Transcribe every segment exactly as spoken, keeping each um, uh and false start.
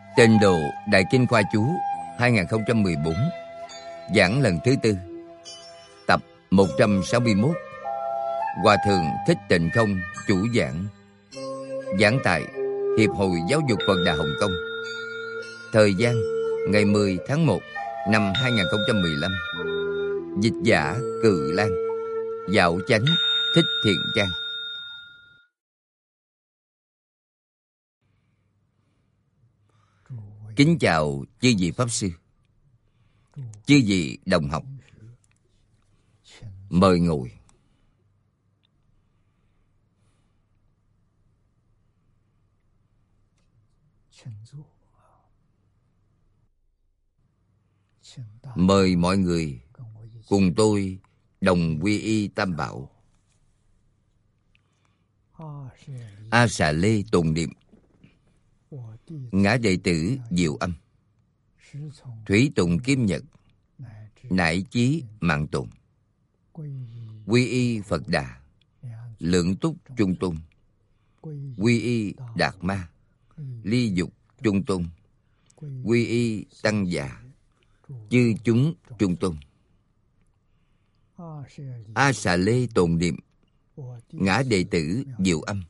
Tịnh Độ Đại Kinh Khoa Chú hai không một bốn, giảng lần thứ tư, tập một trăm sáu mươi mốt. Hòa Thượng Thích Tịnh Không chủ giảng. Giảng tại Hiệp hội Giáo dục Phật Đà Hồng Kông. Thời gian ngày mười tháng một năm hai không một lăm. Dịch giả Cự Lan. Dạo chánh Thích Thiện Trang. Kính chào chư vị Pháp Sư, chư vị đồng học. Mời ngồi. Mời mọi người cùng tôi đồng quy y Tam Bảo. A Xà Lê tụng niệm. Ngã đệ tử Diệu Âm, Thủy Tùng Kim Nhật, Nải Chí Mạng Tùng, Quy y Phật Đà, Lượng Túc Trung Tôn, Quy y Đạt Ma, Ly Dục Trung Tôn, Quy y Tăng Già, chư chúng Trung Tôn. A Xà Lê tụng niệm. Ngã đệ tử Diệu Âm,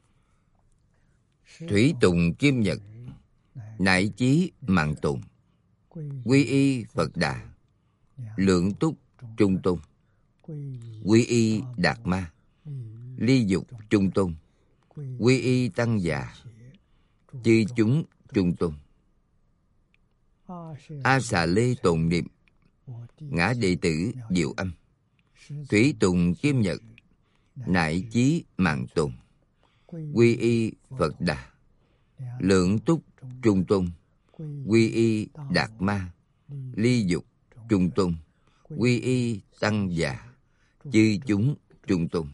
Thủy Tùng Kim Nhật, Nải Chí Mạng Tùng, Quy y Phật Đà, Lượng Túc Trung Tôn, Quy y Đạt Ma, Ly Dục Trung Tôn, Quy y Tăng Già, chư chúng Trung Tôn. A Xà Lê tụng niệm. Ngã đệ tử Diệu Âm, Thủy Tùng Kim Nhật, Nải Chí Mạng Tùng, Quy y Phật Đà, Lượng Túc Trung Tôn, Quy y Đạt Ma, Ly Dục Trung Tôn, Quy y Tăng Già, chư chúng Trung Tôn.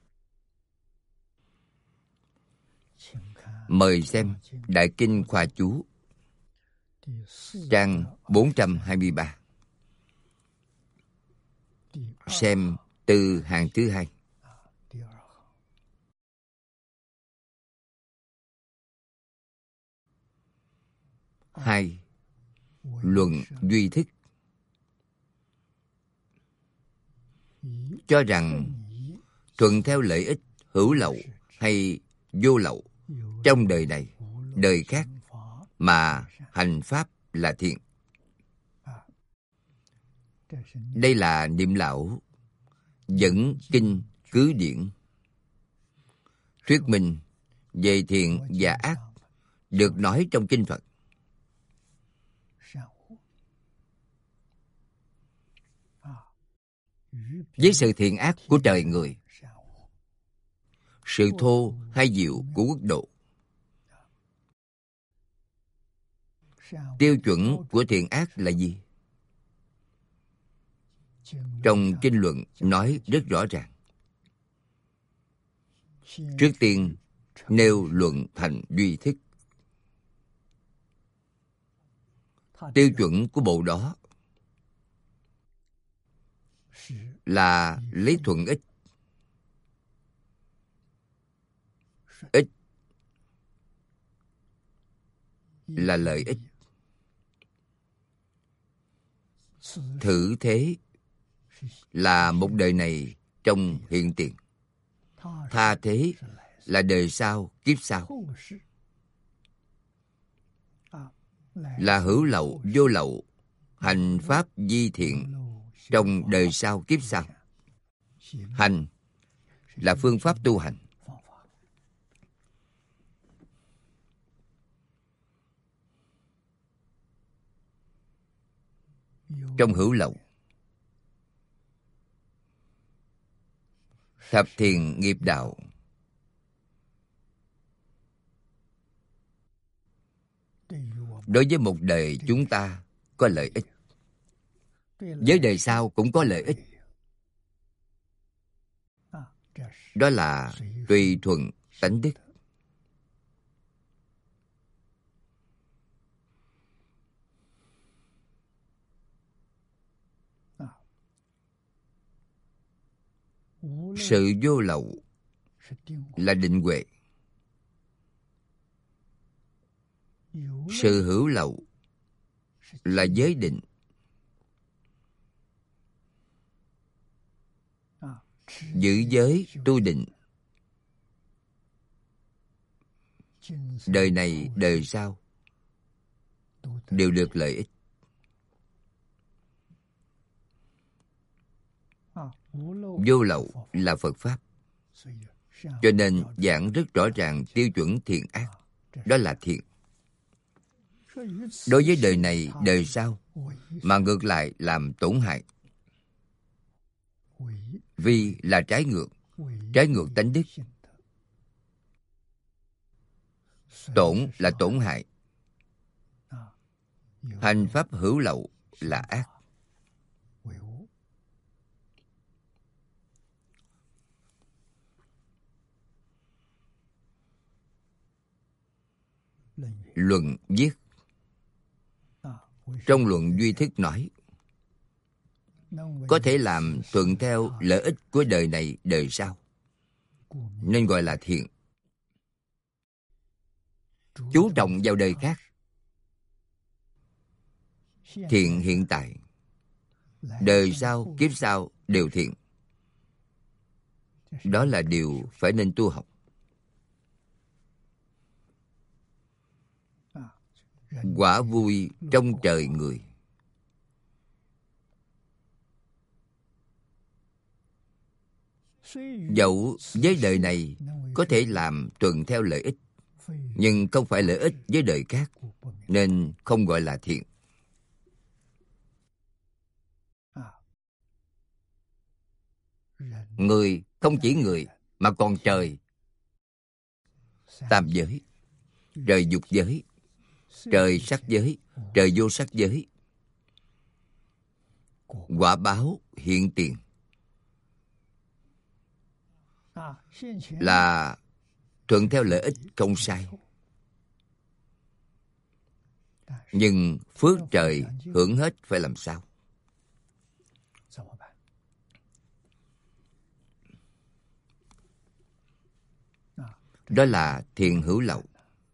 Mời xem Đại Kinh Khoa Chú, trang bốn trăm hai mươi ba. Xem từ hàng thứ hai. Hai. Luận duy thức. Cho rằng thuận theo lợi ích hữu lậu hay vô lậu trong đời này, đời khác mà hành pháp là thiện. Đây là Niệm Lão dẫn kinh cứ điển, thuyết minh về thiện và ác được nói trong kinh Phật. Với sự thiện ác của trời người, sự thô hay diệu của quốc độ, tiêu chuẩn của thiện ác là gì? Trong kinh luận nói rất rõ ràng. Trước tiên nêu luận thành duy thức. Tiêu chuẩn của bộ đó là lấy thuận ích. Ích là lợi ích. Thử thế là một đời này trong hiện tiền. Tha thế là đời sau, kiếp sau. Là hữu lậu, vô lậu, hành pháp di thiện trong đời sau, kiếp sau. Hành là phương pháp tu hành. Trong hữu lậu, thập thiện nghiệp đạo, đối với một đời chúng ta có lợi ích, với đời sau cũng có lợi ích. Đó là tùy thuận tánh đức. Sự vô lậu là định huệ. Sự hữu lậu là giới định. Giữ giới tu định, đời này đời sau đều được lợi ích. Vô lậu là Phật Pháp. Cho nên giảng rất rõ ràng tiêu chuẩn thiện ác. Đó là thiện. Đối với đời này đời sau mà ngược lại làm tổn hại. Vì là trái ngược, trái ngược tánh đức. Tổn là tổn hại. Hành pháp hữu lậu là ác. Luận viết. Trong luận duy thức nói, có thể làm thuận theo lợi ích của đời này đời sau, nên gọi là thiện. Chú trọng vào đời khác. Thiện hiện tại, đời sau, kiếp sau đều thiện. Đó là điều phải nên tu học. Quả vui trong trời người. Dẫu với đời này có thể làm thuận theo lợi ích, nhưng không phải lợi ích với đời khác, nên không gọi là thiện. Người không chỉ người, mà còn trời. Tam giới, trời dục giới, trời sắc giới, trời vô sắc giới. Quả báo hiện tiền là thuận theo lợi ích không sai. Nhưng phước trời hưởng hết phải làm sao? Đó là thiện hữu lậu.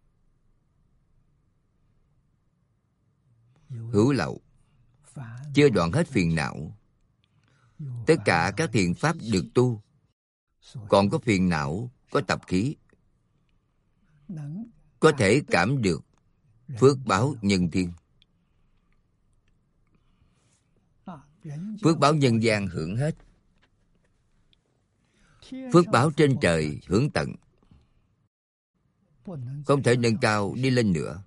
Hữu lậu, chưa đoạn hết phiền não. Tất cả các thiện pháp được tu, còn có phiền não, có tập khí, có thể cảm được phước báo nhân thiên. Phước báo nhân gian hưởng hết, phước báo trên trời hưởng tận. Không thể nâng cao đi lên nữa,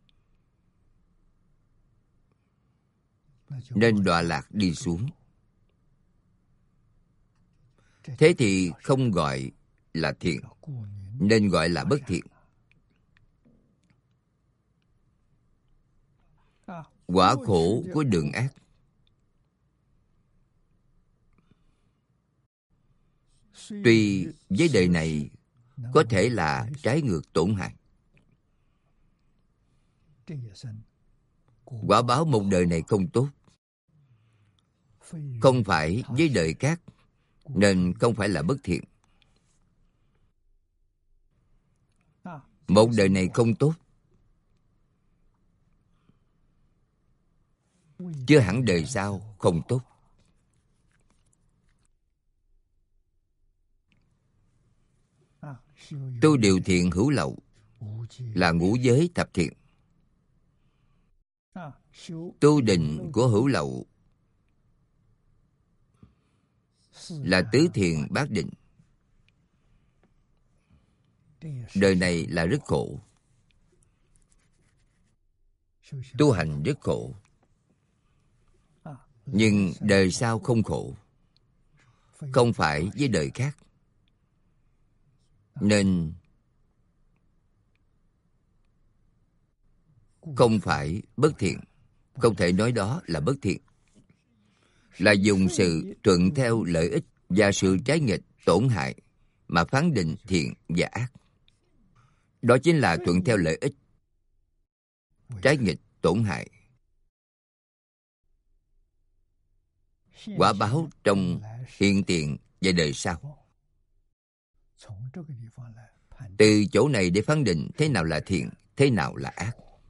nên đọa lạc đi xuống. Thế thì không gọi là thiện, nên gọi là bất thiện. Quả khổ của đường ác. Tuy với đời này có thể là trái ngược tổn hại, quả báo một đời này không tốt, không phải với đời khác, nên không phải là bất thiện. Một đời này không tốt, chưa hẳn đời sau không tốt. Tu điều thiện hữu lậu là ngũ giới thập thiện. Tu định của hữu lậu là tứ thiện bát định. Đời này là rất khổ, tu hành rất khổ, nhưng đời sau không khổ, không phải với đời khác, nên không phải bất thiện. Không thể nói đó là bất thiện. Là dùng sự thuận theo lợi ích và sự trái nghịch tổn hại mà phán định thiện và ác. Đó chính là thuận theo lợi ích, trái nghịch tổn hại. Quả báo trong hiện tiền và đời sau. Từ chỗ này để phán định thế nào là thiện, thế nào là ác.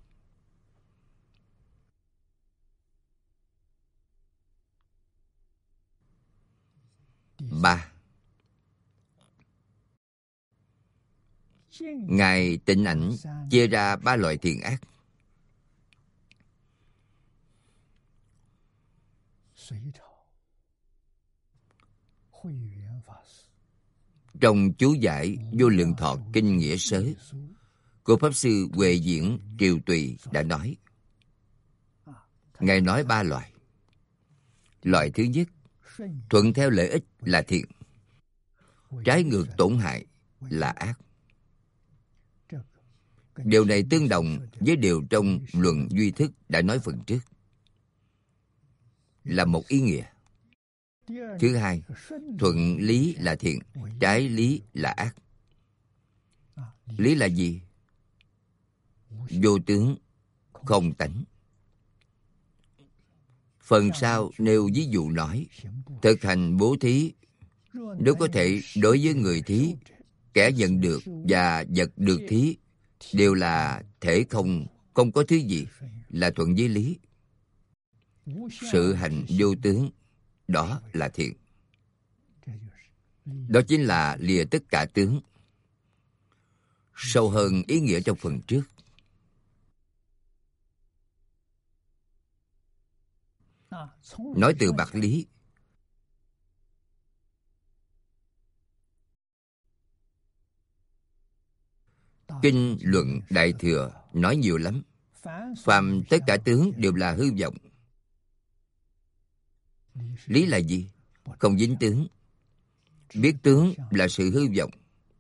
ba. Ngài Tịnh Ảnh chia ra ba loại thiện ác. Trong chú giải Vô Lượng Thọ Kinh Nghĩa Sớ của Pháp Sư Huệ Diễn Triều Tùy đã nói. Ngài nói ba loại. Loại thứ nhất, thuận theo lợi ích là thiện, trái ngược tổn hại là ác. Điều này tương đồng với điều trong Luận Duy Thức đã nói phần trước, là một ý nghĩa. Thứ hai, thuận lý là thiện, trái lý là ác. Lý là gì? Vô tướng, không tánh. Phần sau nêu ví dụ nói, thực hành bố thí, nếu có thể đối với người thí, kẻ nhận được và vật được thí đều là thể không, không có thứ gì, là thuận với lý. Sự hành vô tướng, đó là thiện. Đó chính là lìa tất cả tướng. Sâu hơn ý nghĩa trong phần trước. Nói từ bạc lý, Kinh Luận Đại Thừa nói nhiều lắm. Phàm tất cả tướng đều là hư vọng. Lý là gì? Không dính tướng. Biết tướng là sự hư vọng.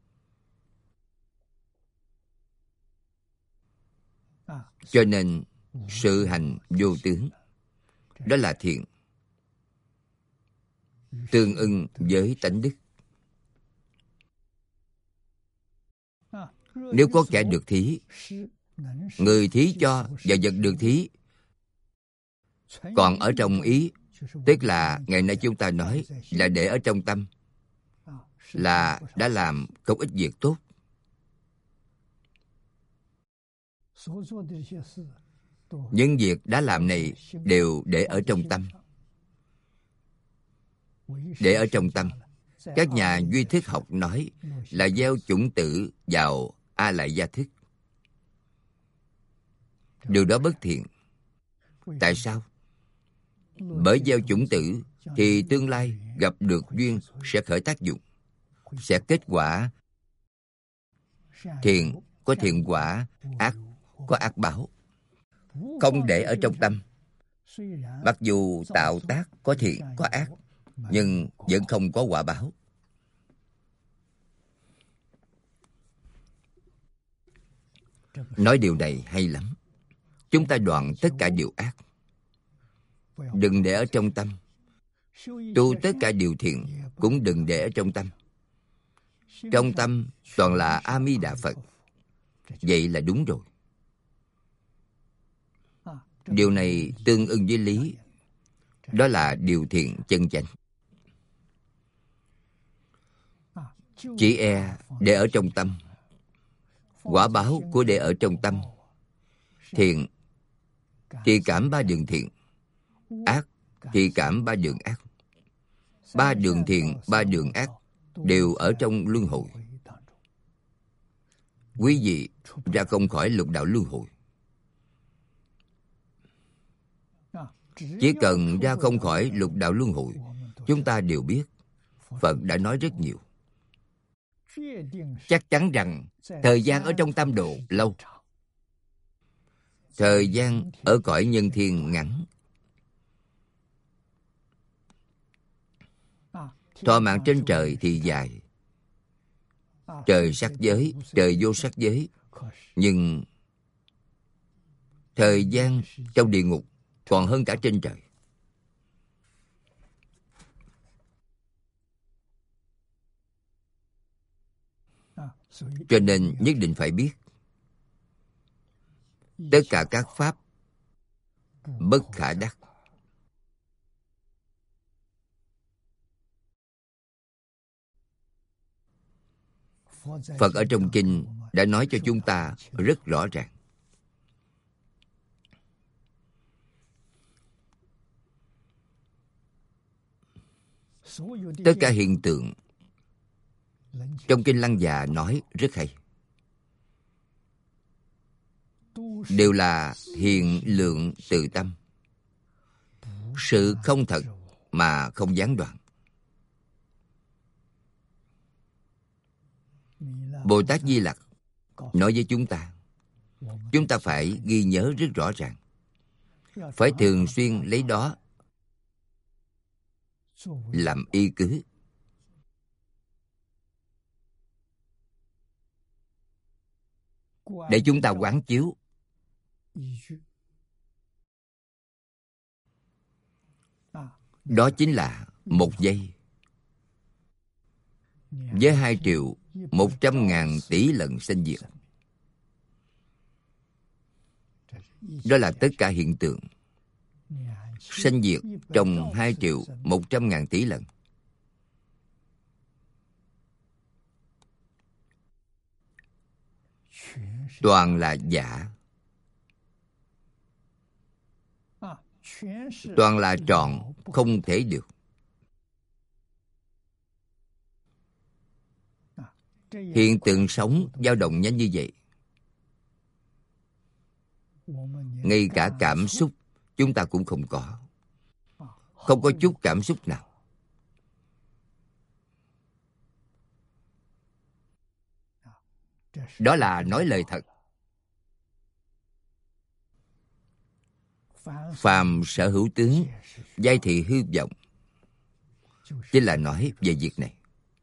Cho nên sự hành vô tướng, đó là thiện, tương ưng với tánh đức. Nếu có kẻ được thí, người thí cho và vật được thí còn ở trong ý, tức là ngày nay chúng ta nói là để ở trong tâm, là đã làm không ít việc tốt. Những việc đã làm này đều để ở trong tâm. Để ở trong tâm, các nhà duy thức học nói là gieo chủng tử vào A Lại Gia thức. Điều đó bất thiện. Tại sao? Bởi gieo chủng tử thì tương lai gặp được duyên sẽ khởi tác dụng, sẽ kết quả. Thiện có thiện quả, ác có ác báo. Không để ở trong tâm, mặc dù tạo tác có thiện có ác, nhưng vẫn không có quả báo. Nói điều này hay lắm. Chúng ta đoạn tất cả điều ác, đừng để ở trong tâm. Tu tất cả điều thiện cũng đừng để ở trong tâm. Trong tâm toàn là A Di Đà Phật. Vậy là đúng rồi. Điều này tương ưng với lý. Đó là điều thiện chân chánh. Chỉ e để ở trong tâm, quả báo của để ở trong tâm. Thiện thì cảm ba đường thiện, ác thì cảm ba đường ác. Ba đường thiện, ba đường ác đều ở trong luân hồi. Quý vị ra không khỏi lục đạo luân hồi. Chỉ cần ra không khỏi lục đạo luân hồi, chúng ta đều biết Phật đã nói rất nhiều. Chắc chắn rằng thời gian ở trong tam độ lâu, thời gian ở cõi nhân thiên ngắn. Thọ mạng trên trời thì dài, trời sắc giới, trời vô sắc giới. Nhưng thời gian trong địa ngục còn hơn cả trên trời. Cho nên nhất định phải biết, tất cả các pháp bất khả đắc. Phật ở trong kinh đã nói cho chúng ta rất rõ ràng. Tất cả hiện tượng trong Kinh Lăng Già nói rất hay, đều là hiện lượng từ tâm, sự không thật mà không gián đoạn. Bồ Tát Di Lặc nói với chúng ta, chúng ta phải ghi nhớ rất rõ ràng, phải thường xuyên lấy đó làm y cứ. Để chúng ta quán chiếu. Đó chính là một giây với hai triệu một trăm ngàn tỷ lần sanh diệt. Đó là tất cả hiện tượng sanh diệt trong hai triệu một trăm ngàn tỷ lần. Toàn là giả, toàn là trọn, không thể được. Hiện tượng sống dao động nhanh như vậy, ngay cả cảm xúc chúng ta cũng không có. Không có chút cảm xúc nào. Đó là nói lời thật. Phàm sở hữu tướng, giai thị hư vọng, chính là nói về việc này.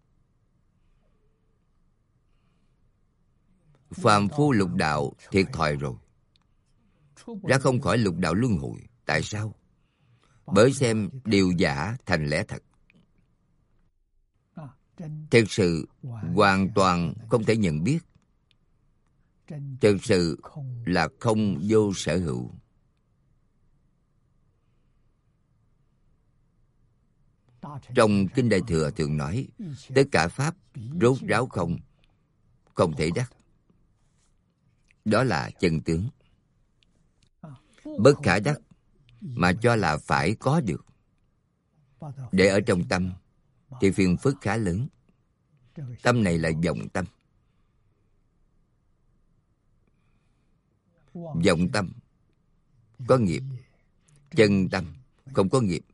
Phàm phu lục đạo thiệt thòi rồi, ra không khỏi lục đạo luân hồi. Tại sao? Bởi xem điều giả thành lẽ thật. Thật sự hoàn toàn không thể nhận biết. Thật sự là không vô sở hữu. Trong Kinh Đại Thừa thường nói, tất cả pháp rốt ráo không, không thể đắc. Đó là chân tướng. Bất khả đắc mà cho là phải có được, để ở trong tâm thì phiền phức khá lớn. Tâm này là vọng tâm. Vọng tâm có nghiệp, chân tâm không có nghiệp.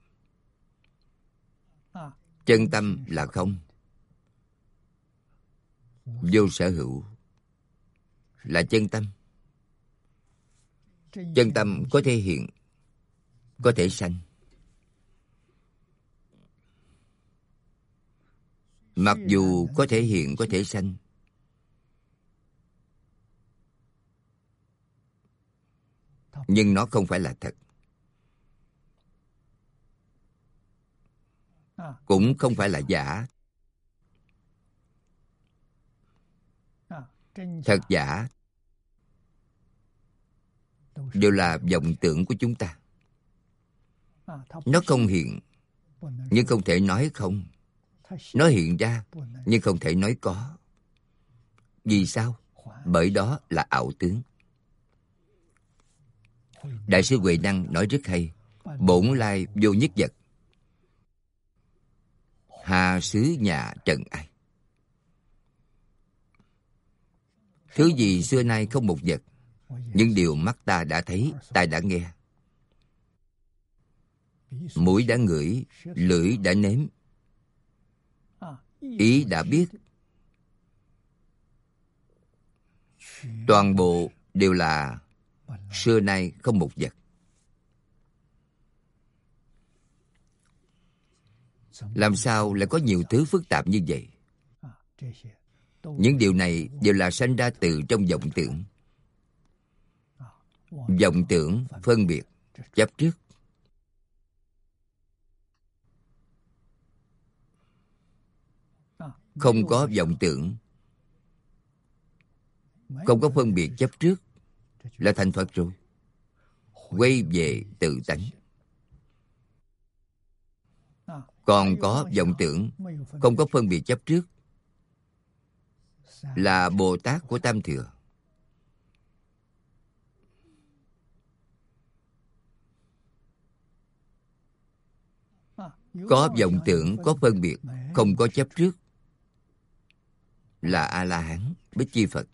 Chân tâm là không, vô sở hữu là chân tâm. Chân tâm có thể hiện, có thể sanh. Mặc dù có thể hiện, có thể sanh, nhưng nó không phải là thật, cũng không phải là giả. Thật giả đều là vọng tưởng của chúng ta. Nó không hiện, nhưng không thể nói không. Nó hiện ra, nhưng không thể nói có. Vì sao? Bởi đó là ảo tướng. Đại sư Huệ Năng nói rất hay. Bổn lai vô nhất vật, hà xứ nhà trần ai. Thứ gì xưa nay không một vật, những điều mắt ta đã thấy, tai đã nghe, mũi đã ngửi, lưỡi đã nếm, ý đã biết, toàn bộ đều là xưa nay không một vật. Làm sao lại có nhiều thứ phức tạp như vậy? Những điều này đều là sanh ra từ trong vọng tưởng. Vọng tưởng phân biệt, chấp trước. Không có vọng tưởng, không có phân biệt chấp trước là thành Phật rồi. Quay về tự tánh. Còn có vọng tưởng, không có phân biệt chấp trước là Bồ Tát của Tam Thừa. có vọng tưởng, có phân biệt, không có chấp trước, là A-la-hán, Bích Chi Phật.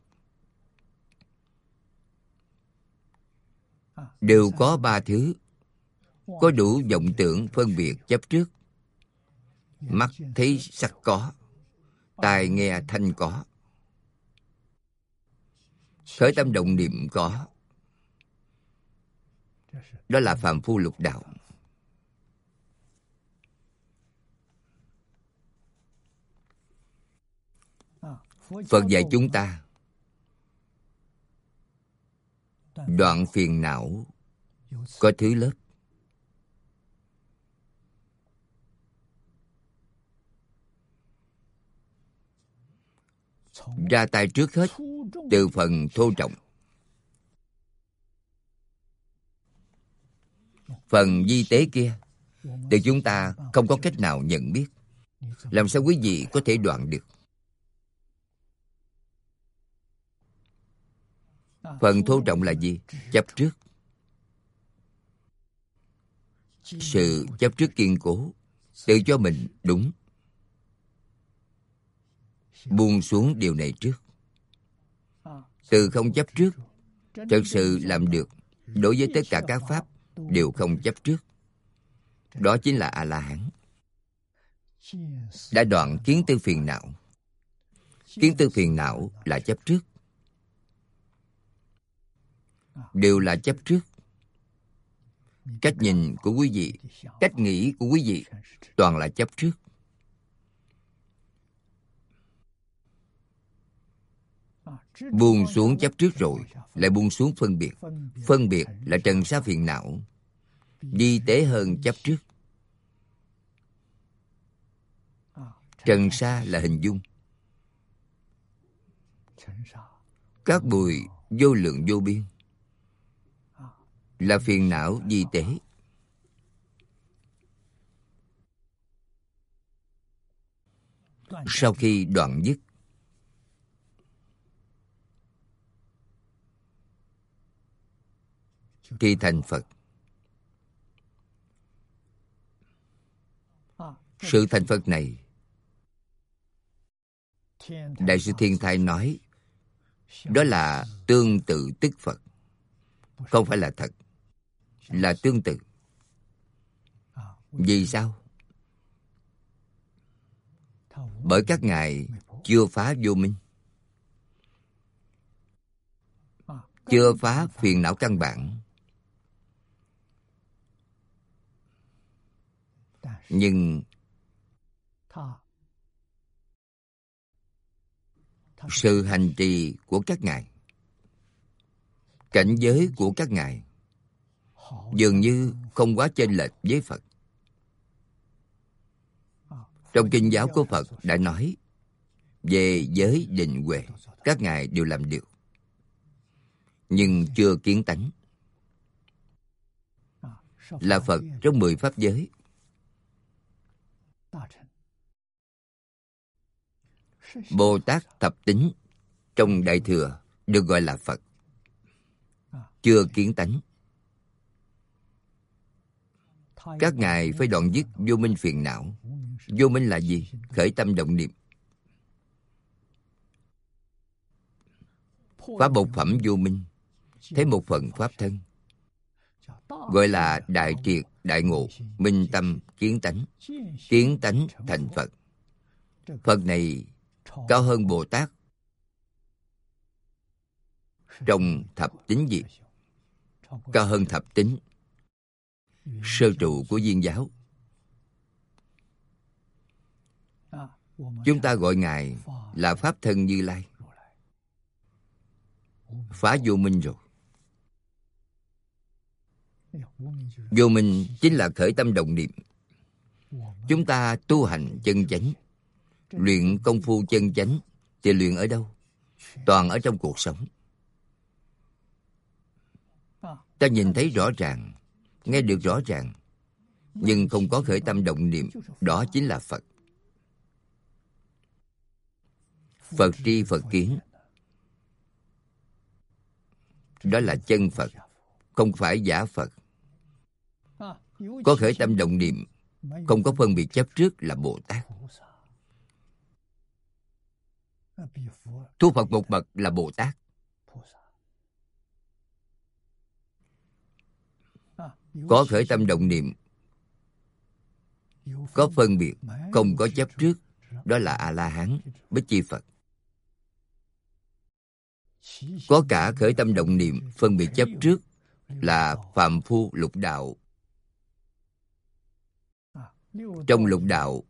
Đều có ba thứ: có đủ vọng tưởng, phân biệt, chấp trước. Mắt thấy sắc có, tai nghe thanh có, khởi tâm động niệm có. Đó là phàm phu lục đạo. Phật dạy chúng ta đoạn phiền não có thứ lớp. Ra tay trước hết từ phần thô trọng. Phần vi tế kia từ chúng ta không có cách nào nhận biết. Làm sao quý vị có thể đoạn được? Phần thô trọng là gì? Chấp trước. Sự chấp trước kiên cố, tự cho mình đúng. Buông xuống điều này trước. Từ không chấp trước, thật sự làm được. Đối với tất cả các pháp đều không chấp trước. Đó chính là A-la-hán. Đã đoạn kiến tư phiền não. Kiến tư phiền não là chấp trước. Đều là chấp trước. Cách nhìn của quý vị, cách nghĩ của quý vị toàn là chấp trước. Buông xuống chấp trước rồi, lại buông xuống phân biệt. Phân biệt là trần sa phiền não, vi tế hơn chấp trước. Trần sa là hình dung. Các bụi vô lượng vô biên là phiền não vi tế. Sau khi đoạn dứt, thì thành Phật. Sự thành Phật này, Đại sư Thiên Thai nói, đó là tương tự tức Phật. Không phải là thật, là tương tự. Vì sao? Bởi các ngài chưa phá vô minh, chưa phá phiền não căn bản. Nhưng sự hành trì của các ngài, cảnh giới của các ngài dường như không quá chênh lệch với Phật. Trong kinh giáo của Phật đã nói về giới định huệ, các ngài đều làm được, nhưng chưa kiến tánh. Là Phật trong mười pháp giới. Bồ Tát thập tính trong Đại Thừa được gọi là Phật, chưa kiến tánh. Các ngài phải đoạn dứt vô minh phiền não. Vô minh là gì? Khởi tâm động niệm. Phá một phẩm vô minh, thấy một phần pháp thân, gọi là đại triệt đại ngộ, minh tâm kiến tánh. Kiến tánh thành Phật. Phật này cao hơn Bồ Tát trong thập tính gì? Cao hơn thập tính sơ trụ của Viên giáo. Chúng ta gọi ngài là Pháp Thân Như Lai. Phá vô minh rồi. Vô minh chính là khởi tâm động niệm. Chúng ta tu hành chân chánh, luyện công phu chân chánh thì luyện ở đâu? Toàn ở trong cuộc sống. Ta nhìn thấy rõ ràng, nghe được rõ ràng, nhưng không có khởi tâm động niệm, đó chính là Phật. Phật tri Phật kiến, đó là chân Phật, không phải giả Phật. Có khởi tâm động niệm không có phân biệt chấp trước là Bồ Tát. Thua Phật một bậc là Bồ Tát. Có khởi tâm động niệm, có phân biệt, không có chấp trước, đó là A-la-hán, Bích Chi Phật. Có cả khởi tâm động niệm, phân biệt chấp trước là phàm phu lục đạo. Trong lục đạo,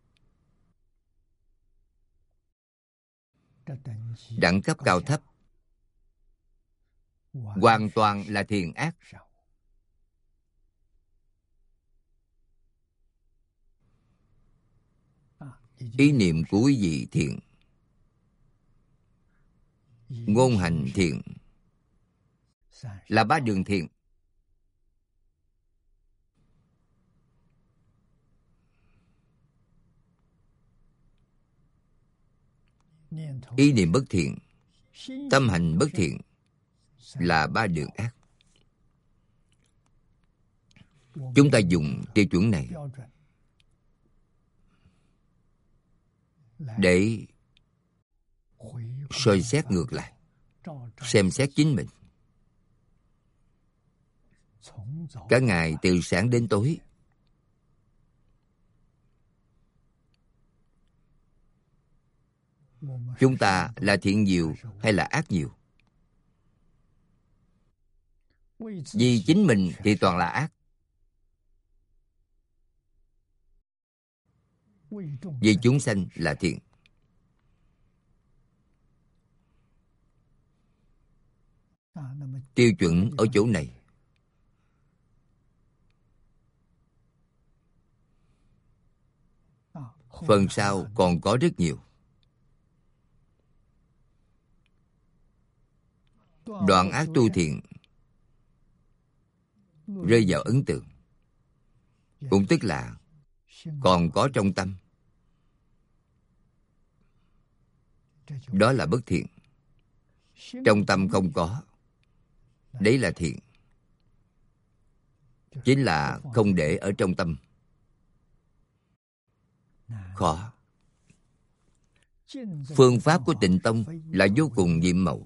đẳng cấp cao thấp hoàn toàn là thiện ác. Ý niệm của quý vị thiện, ngôn hành thiện, là ba đường thiện. Ý niệm bất thiện, tâm hành bất thiện là ba đường ác. Chúng ta dùng tiêu chuẩn này để soi xét ngược lại, xem xét chính mình. Cả ngày từ sáng đến tối, chúng ta là thiện nhiều hay là ác nhiều? Vì chính mình thì toàn là ác, vì chúng sanh là thiện. Tiêu chuẩn ở chỗ này. Phần sau còn có rất nhiều. Đoạn ác tu thiện rơi vào ấn tượng, cũng tức là còn có trong tâm. Đó là bất thiện. Trong tâm không có, đấy là thiện. Chính là không để ở trong tâm. Khó. Phương pháp của Tịnh Tông là vô cùng nhiệm màu.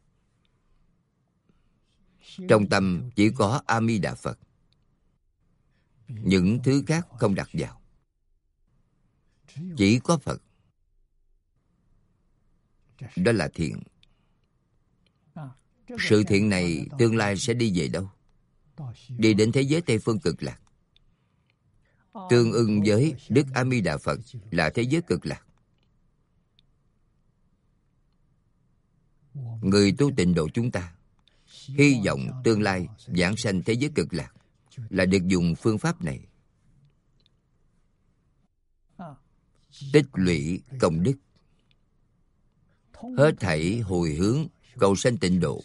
Trong tâm chỉ có A Di Đà Phật, những thứ khác không đặt vào. Chỉ có Phật. Đó là thiện. Sự thiện này tương lai sẽ đi về đâu? Đi đến thế giới Tây Phương Cực Lạc. Tương ưng với Đức A Di Đà Phật là thế giới Cực Lạc. Người tu tịnh độ chúng ta hy vọng tương lai giảng sanh thế giới Cực Lạc là được dùng phương pháp này. Tích lũy công đức, hết thảy hồi hướng cầu sanh tịnh độ,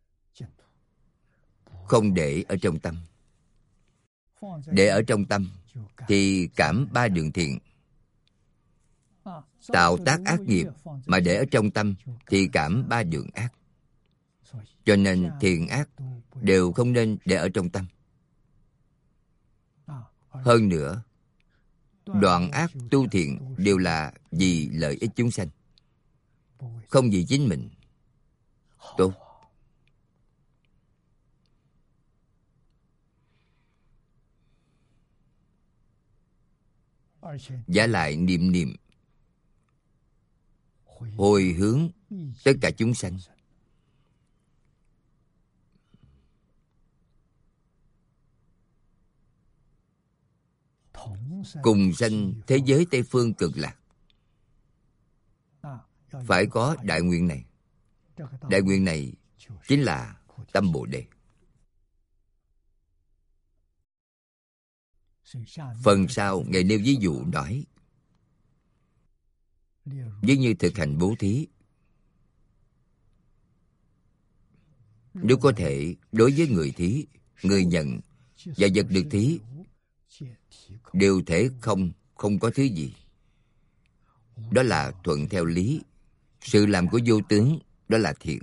không để ở trong tâm. Để ở trong tâm thì cảm ba đường thiện. Tạo tác ác nghiệp mà để ở trong tâm thì cảm ba đường ác. Cho nên thiện ác đều không nên để ở trong tâm. Hơn nữa, đoạn ác tu thiện đều là vì lợi ích chúng sanh, không vì chính mình. Tốt. Giả lại niệm niệm hồi hướng tất cả chúng sanh. Cùng sanh thế giới Tây Phương Cực Lạc. Phải có đại nguyện này. Đại nguyện này chính là tâm Bồ Đề. Phần sau Ngài nêu ví dụ nói, ví như thực hành bố thí. Nếu có thể đối với người thí, người nhận và vật được thí đều thể không, không có thứ gì. Đó là thuận theo lý. Sự làm của vô tướng, đó là thiện.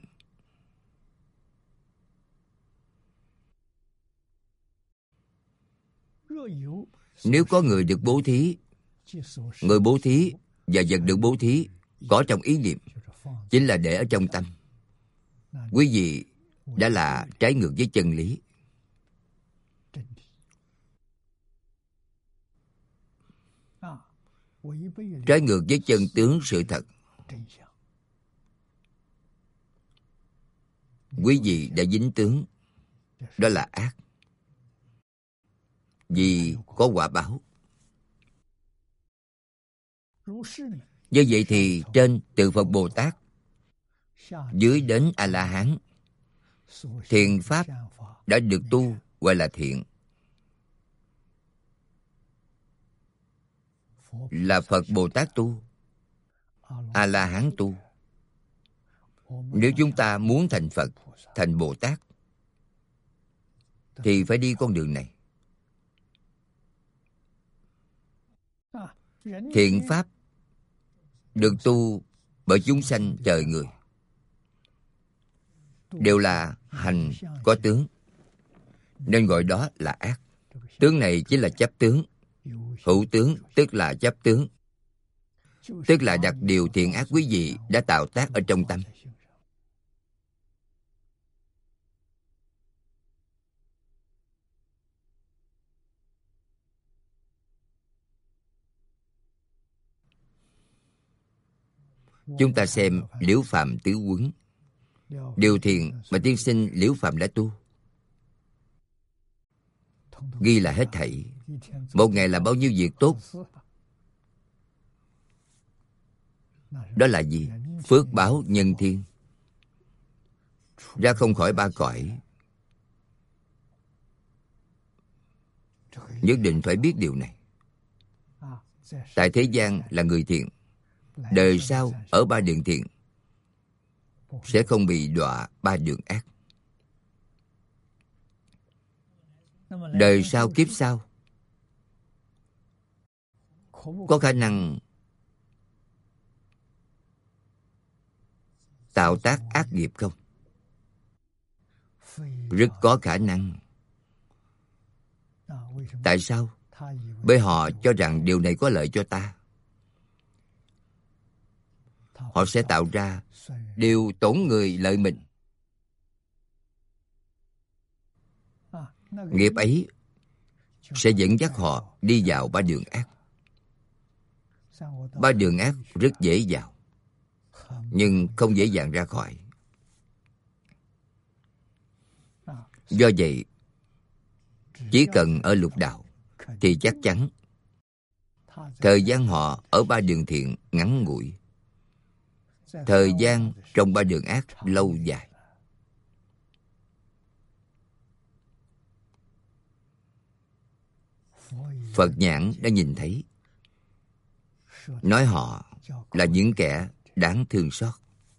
Nếu có người được bố thí, người bố thí và vật được bố thí có trong ý niệm, chính là để ở trong tâm, quý vị đã là trái ngược với chân lý. Trái ngược với chân tướng sự thật. Quý vị đã dính tướng, đó là ác, vì có quả báo. Như vậy thì trên từ Phật Bồ Tát, dưới đến A-la-hán, thiện pháp đã được tu gọi là thiện, là Phật Bồ Tát tu, A-la-hán tu. Nếu chúng ta muốn thành Phật, thành Bồ Tát, thì phải đi con đường này. Thiện pháp được tu bởi chúng sanh trời người, đều là hành có tướng, nên gọi đó là ác. Tướng này chính là chấp tướng. Hữu tướng tức là chấp tướng, tức là đặt điều thiện ác quý vị đã tạo tác ở trong tâm. Chúng ta xem Liễu Phạm Tứ Quấn, điều thiện mà tiên sinh Liễu Phạm đã tu, ghi là hết thảy. Một ngày làm bao nhiêu việc tốt. Đó là gì? Phước báo nhân thiên, ra không khỏi ba cõi. Nhất định phải biết điều này. Tại thế gian là người thiện, đời sau ở ba đường thiện, sẽ không bị đọa ba đường ác. Đời sau kiếp sau có khả năng tạo tác ác nghiệp không? Rất có khả năng. Tại sao? Bởi họ cho rằng điều này có lợi cho ta. Họ sẽ tạo ra điều tổn người lợi mình. Nghiệp ấy sẽ dẫn dắt họ đi vào ba đường ác. Ba đường ác rất dễ vào, nhưng không dễ dàng ra khỏi. Do vậy, chỉ cần ở lục đạo thì chắc chắn thời gian họ ở ba đường thiện ngắn ngủi, thời gian trong ba đường ác lâu dài. Phật nhãn đã nhìn thấy, nói họ là những kẻ đáng thương xót.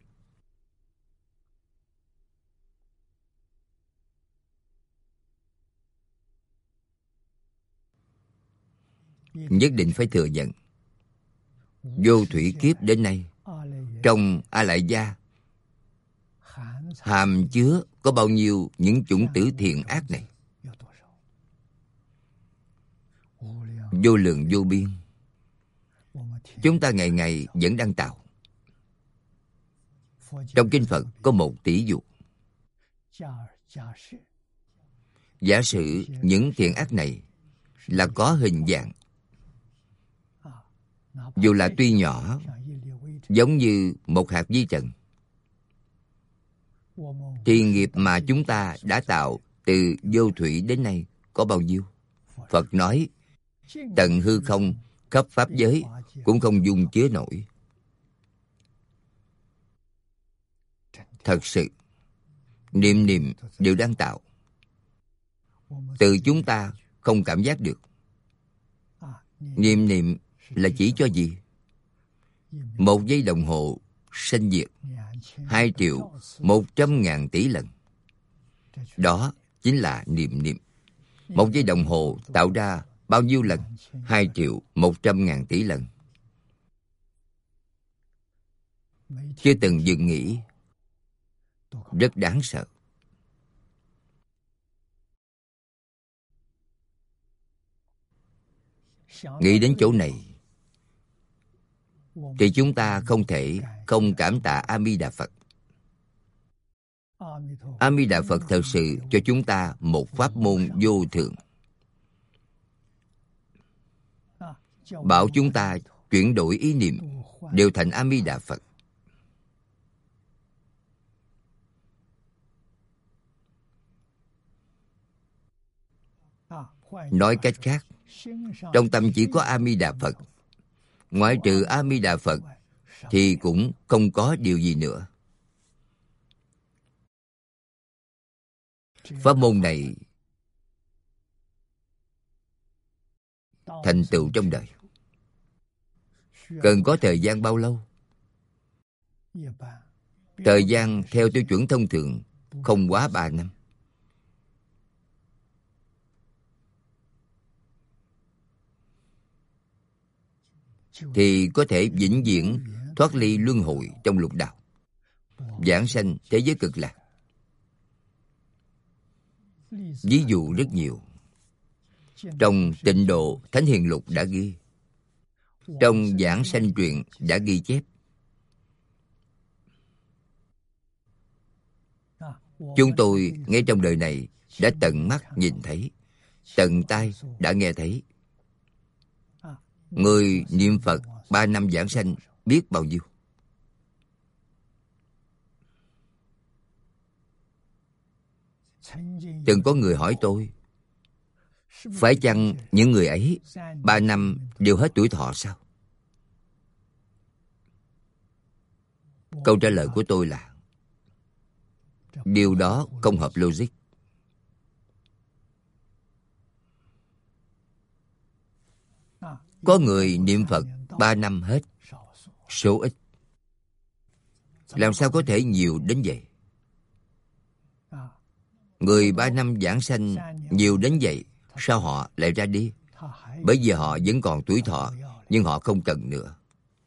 Nhất định phải thừa nhận, vô thủy kiếp đến nay, trong A Lại Gia hàm chứa có bao nhiêu những chủng tử thiện ác này? Vô lượng vô biên. Chúng ta ngày ngày vẫn đang tạo. Trong kinh Phật có một tỷ dụ. Giả sử những thiện ác này là có hình dạng, dù là tuy nhỏ, giống như một hạt vi trần, thì nghiệp mà chúng ta đã tạo từ vô thủy đến nay có bao nhiêu? Phật nói, tận hư không, khắp pháp giới cũng không dung chứa nổi. Thật sự, niệm niệm đều đang tạo. Từ chúng ta không cảm giác được. Niệm niệm là chỉ cho gì? Một giây đồng hồ sanh diệt hai triệu một trăm ngàn tỷ lần. Đó chính là niệm niệm. Một giây đồng hồ tạo ra bao nhiêu lần? Hai triệu một trăm ngàn tỷ lần. Chưa từng dừng nghỉ. Rất đáng sợ. Nghĩ đến chỗ này thì chúng ta không thể không cảm tạ A Di Đà Phật. A Di Đà Phật thật sự cho chúng ta một pháp môn vô thượng, bảo chúng ta chuyển đổi ý niệm đều thành A Di Đà Phật. Nói cách khác, trong tâm chỉ có A Di Đà Phật, ngoại trừ A Di Đà Phật thì cũng không có điều gì nữa. Pháp môn này thành tựu trong đời cần có thời gian bao lâu? Thời gian theo tiêu chuẩn thông thường không quá ba năm. Thì có thể vĩnh viễn thoát ly luân hồi trong lục đạo, vãng sanh thế giới cực lạc. Ví dụ rất nhiều. Trong Tịnh Độ Thánh Hiền Lục đã ghi, trong Giảng Sanh Truyện đã ghi chép. Chúng tôi ngay trong đời này đã tận mắt nhìn thấy, tận tai đã nghe thấy. Người niệm Phật ba năm giảng sanh biết bao nhiêu. Từng có người hỏi tôi, phải chăng những người ấy ba năm đều hết tuổi thọ sao? Câu trả lời của tôi là điều đó không hợp logic. Có người niệm Phật ba năm hết, số ít. Làm sao có thể nhiều đến vậy? Người ba năm giảng sanh nhiều đến vậy, sao họ lại ra đi? Bởi vì họ vẫn còn tuổi thọ, nhưng họ không cần nữa.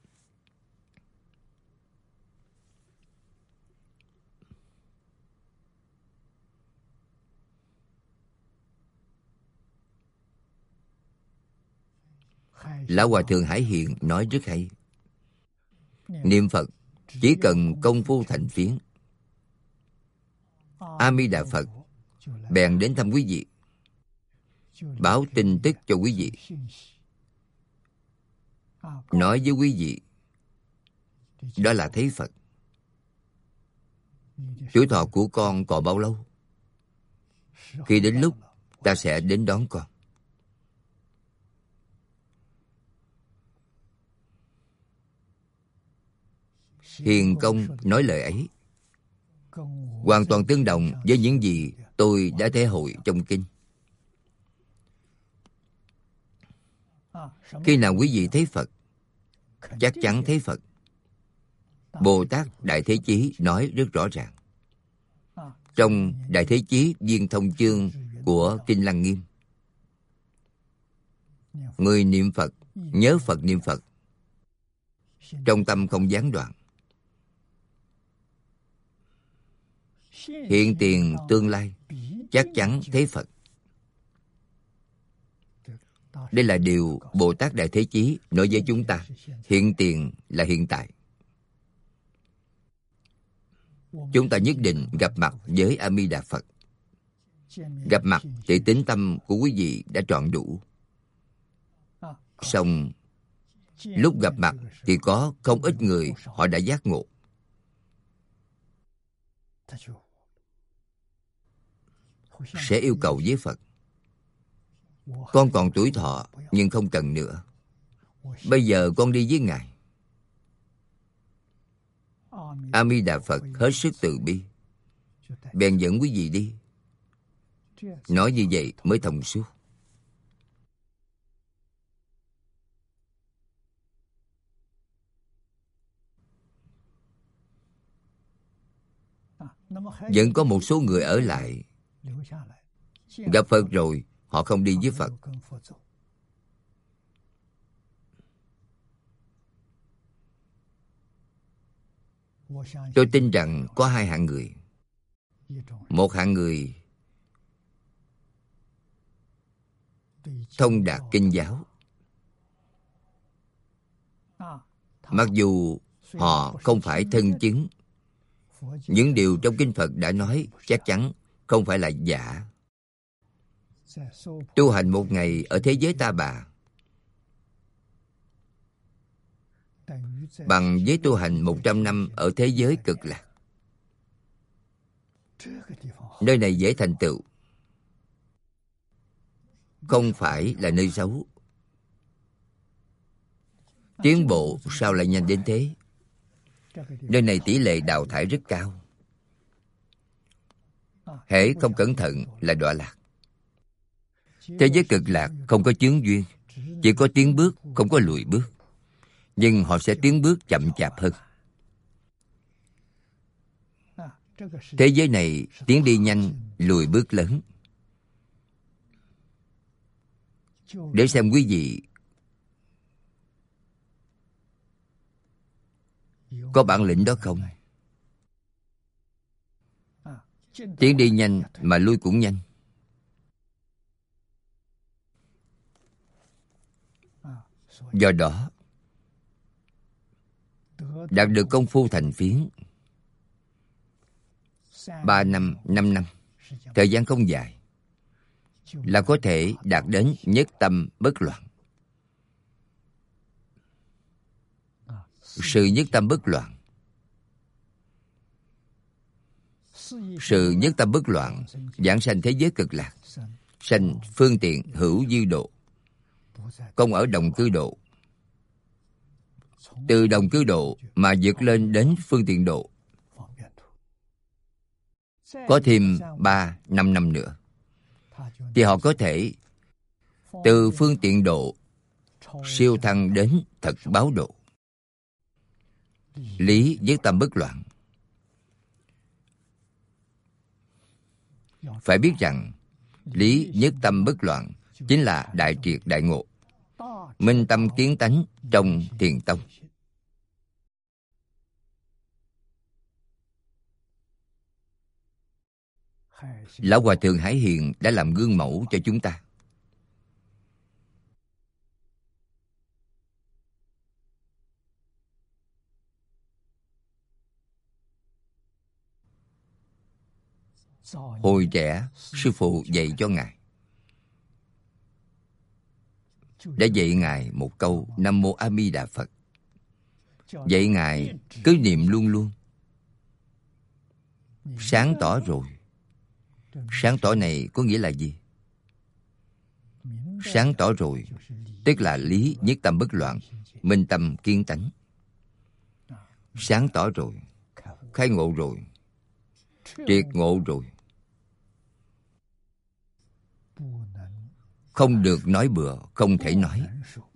Lão Hòa Thượng Hải Hiện nói rất hay. Niệm Phật chỉ cần công phu thành phiến, A Di Đà Phật bèn đến thăm quý vị, báo tin tức cho quý vị, nói với quý vị, đó là thấy Phật. Tuổi thọ của con còn bao lâu? Khi đến lúc, ta sẽ đến đón con. Hiền Công nói lời ấy hoàn toàn tương đồng với những gì tôi đã thể hội trong kinh. Khi nào quý vị thấy Phật, chắc chắn thấy Phật. Bồ Tát Đại Thế Chí nói rất rõ ràng trong Đại Thế Chí Viên Thông Chương của Kinh Lăng Nghiêm. Người niệm Phật, nhớ Phật niệm Phật, trong tâm không gián đoạn, hiện tiền tương lai chắc chắn thấy Phật. Đây là điều Bồ Tát Đại Thế Chí nói với chúng ta. Hiện tiền là hiện tại. Chúng ta nhất định gặp mặt với A Di Đà Phật. Gặp mặt thì tín tâm của quý vị đã trọn đủ. Xong lúc gặp mặt thì có không ít người họ đã giác ngộ. Sẽ yêu cầu với Phật, con còn tuổi thọ nhưng không cần nữa. Bây giờ con đi với Ngài. A Di Đà Phật hết sức từ bi, bèn dẫn quý vị đi. Nói như vậy mới thông suốt. Vẫn có một số người ở lại, gặp Phật rồi họ không đi với Phật. Tôi tin rằng có hai hạng người. Một hạng người thông đạt kinh giáo, Mặc dù họ không phải thân chứng, những điều trong Kinh Phật đã nói chắc chắn không phải là giả. Tu hành một ngày ở thế giới ta bà bằng với tu hành một trăm năm ở thế giới Cực Lạc. Nơi này dễ thành tựu, không phải là nơi xấu. Tiến bộ sao lại nhanh đến thế? Nơi này tỷ lệ đào thải rất cao. Hễ không cẩn thận là đọa lạc. Thế giới Cực Lạc không có chướng duyên, chỉ có tiến bước, không có lùi bước. Nhưng họ sẽ tiến bước chậm chạp hơn. Thế giới này tiến đi nhanh, lùi bước lớn. Để xem quý vị có bản lĩnh đó không? Tiến đi nhanh mà lui cũng nhanh. Do đó, đạt được công phu thành phiến ba năm, năm năm, thời gian không dài, là có thể đạt đến nhất tâm bất loạn. Sự nhất tâm bất loạn, sự nhất tâm bất loạn giảng sanh thế giới Cực Lạc, sanh phương tiện hữu dư độ, không ở đồng cư độ. Từ đồng cư độ mà vượt lên đến phương tiện độ, có thêm ba, năm năm nữa, thì họ có thể từ phương tiện độ siêu thăng đến thật báo độ. Lý nhất tâm bất loạn. Phải biết rằng lý nhất tâm bất loạn chính là đại triệt đại ngộ, minh tâm kiến tánh trong Thiền tông. Lão Hòa Thượng Hải Hiền đã làm gương mẫu cho chúng ta. Hồi trẻ, sư phụ dạy cho Ngài, đã dạy Ngài một câu Nam Mô A Di Đà Phật. Dạy Ngài cứ niệm luôn luôn. Sáng tỏ rồi. Sáng tỏ này có nghĩa là gì? Sáng tỏ rồi, tức là lý nhất tâm bất loạn, minh tâm kiến tánh. Sáng tỏ rồi, khai ngộ rồi, triệt ngộ rồi. Không được nói bừa, không thể nói.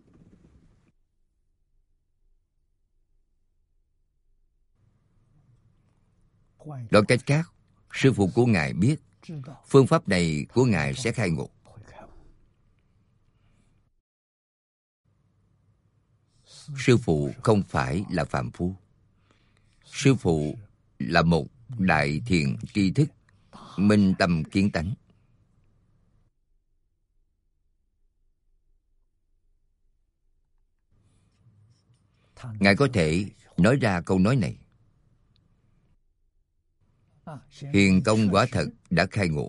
Nói cách khác, sư phụ của Ngài biết phương pháp này của Ngài sẽ khai ngộ. Sư phụ không phải là phàm phu. Sư phụ là một đại thiện tri thức, minh tâm kiến tánh. Ngài có thể nói ra câu nói này. Hiền công quả thật đã khai ngộ.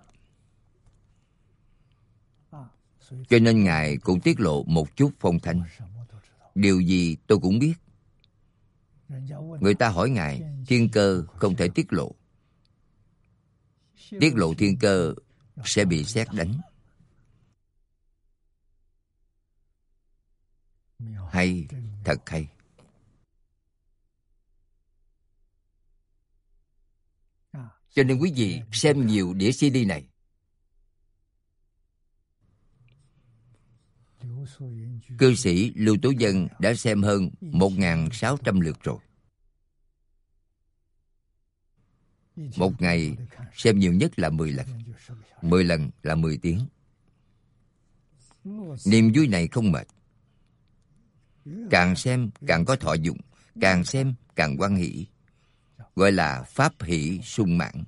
Cho nên Ngài cũng tiết lộ một chút phong thanh. Điều gì tôi cũng biết. Người ta hỏi Ngài, thiên cơ không thể tiết lộ. Tiết lộ thiên cơ sẽ bị sét đánh. Hay, thật hay. Cho nên quý vị xem nhiều đĩa xê đê này. Cư sĩ Lưu Tố Dân đã xem hơn một nghìn sáu trăm lượt rồi. Một ngày xem nhiều nhất là mười lần. mười lần là mười tiếng. Niềm vui này không mệt. Càng xem càng có thọ dụng, càng xem càng hoan hỷ. Gọi là pháp hỷ sung mãn.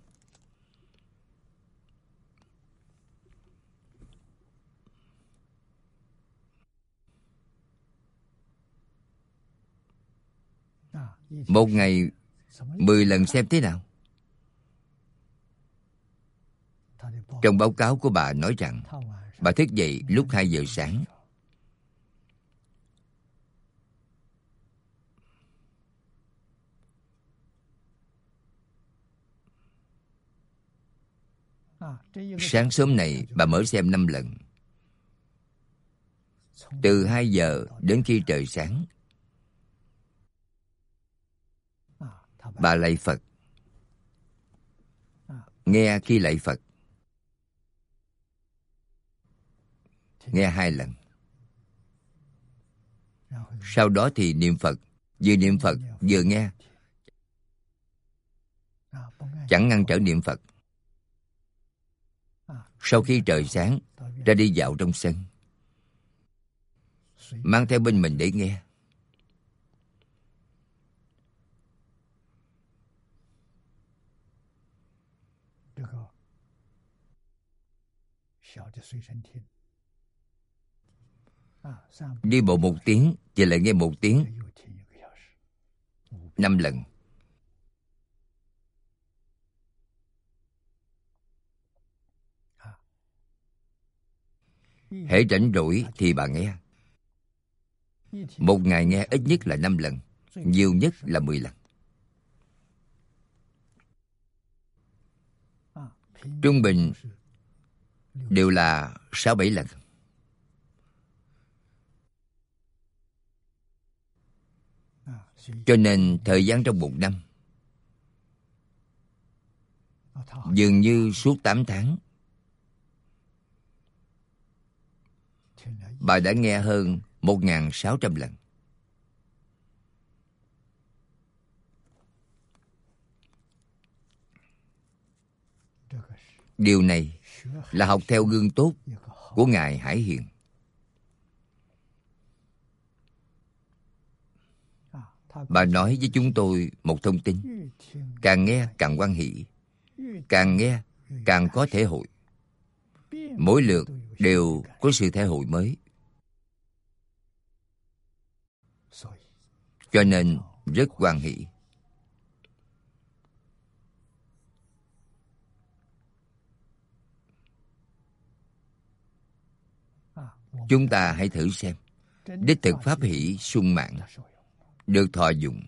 Một ngày mười lần xem thế nào? Trong báo cáo của bà nói rằng bà thức dậy lúc hai giờ sáng. Sáng sớm này bà mở xem năm lần. Từ hai giờ đến khi trời sáng, bà lạy Phật. Nghe khi lạy Phật, nghe hai lần. Sau đó thì niệm Phật, vừa niệm Phật vừa nghe, chẳng ngăn trở niệm Phật. Sau khi trời sáng, ra đi dạo trong sân, mang theo bên mình để nghe. Đi bộ một tiếng, thì lại nghe một tiếng. Năm lần. Hễ rảnh rỗi thì bà nghe. Một ngày nghe ít nhất là năm lần, nhiều nhất là mười lần. Trung bình đều là sáu bảy lần. Cho nên thời gian trong một năm dường như suốt tám tháng, bà đã nghe hơn một nghìn sáu trăm lần. Điều này là học theo gương tốt của Ngài Hải Hiền. Bà nói với chúng tôi một thông tin: càng nghe càng hoan hỷ, càng nghe càng có thể hội. Mỗi lượt đều có sự thể hội mới. Cho nên rất hoan hỷ. Chúng ta hãy thử xem. Đích thực pháp hỷ sung mãn, được thọ dụng.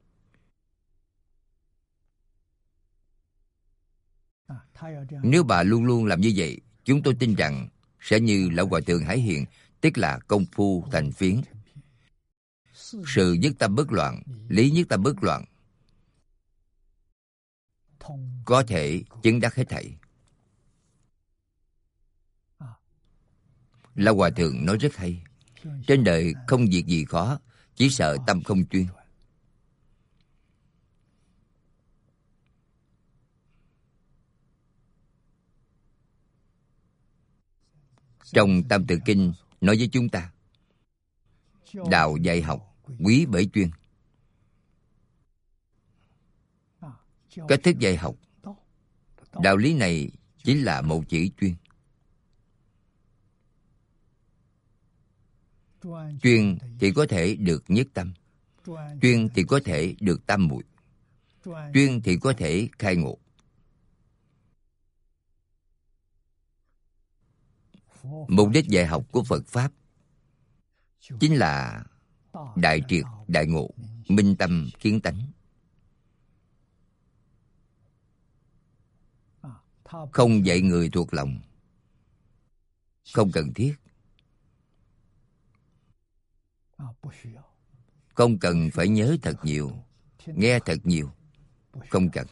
Nếu bà luôn luôn làm như vậy, chúng tôi tin rằng sẽ như Lão Hòa Thượng Hải Hiền, tức là công phu thành phiến. Sự nhất tâm bất loạn, lý nhất tâm bất loạn, có thể chứng đắc hết thảy. Lão Hòa Thượng nói rất hay: trên đời không việc gì khó, chỉ sợ tâm không chuyên. Trong Tam Tự Kinh nói với chúng ta, đạo dạy học quý bởi chuyên. Cách thức dạy học, đạo lý này chính là một chữ chuyên. Chuyên thì có thể được nhất tâm, chuyên thì có thể được tam muội, chuyên thì có thể khai ngộ. Mục đích dạy học của Phật Pháp chính là đại triệt, đại ngộ, minh tâm, kiến tánh. Không dạy người thuộc lòng, không cần thiết. Không cần phải nhớ thật nhiều, nghe thật nhiều, không cần.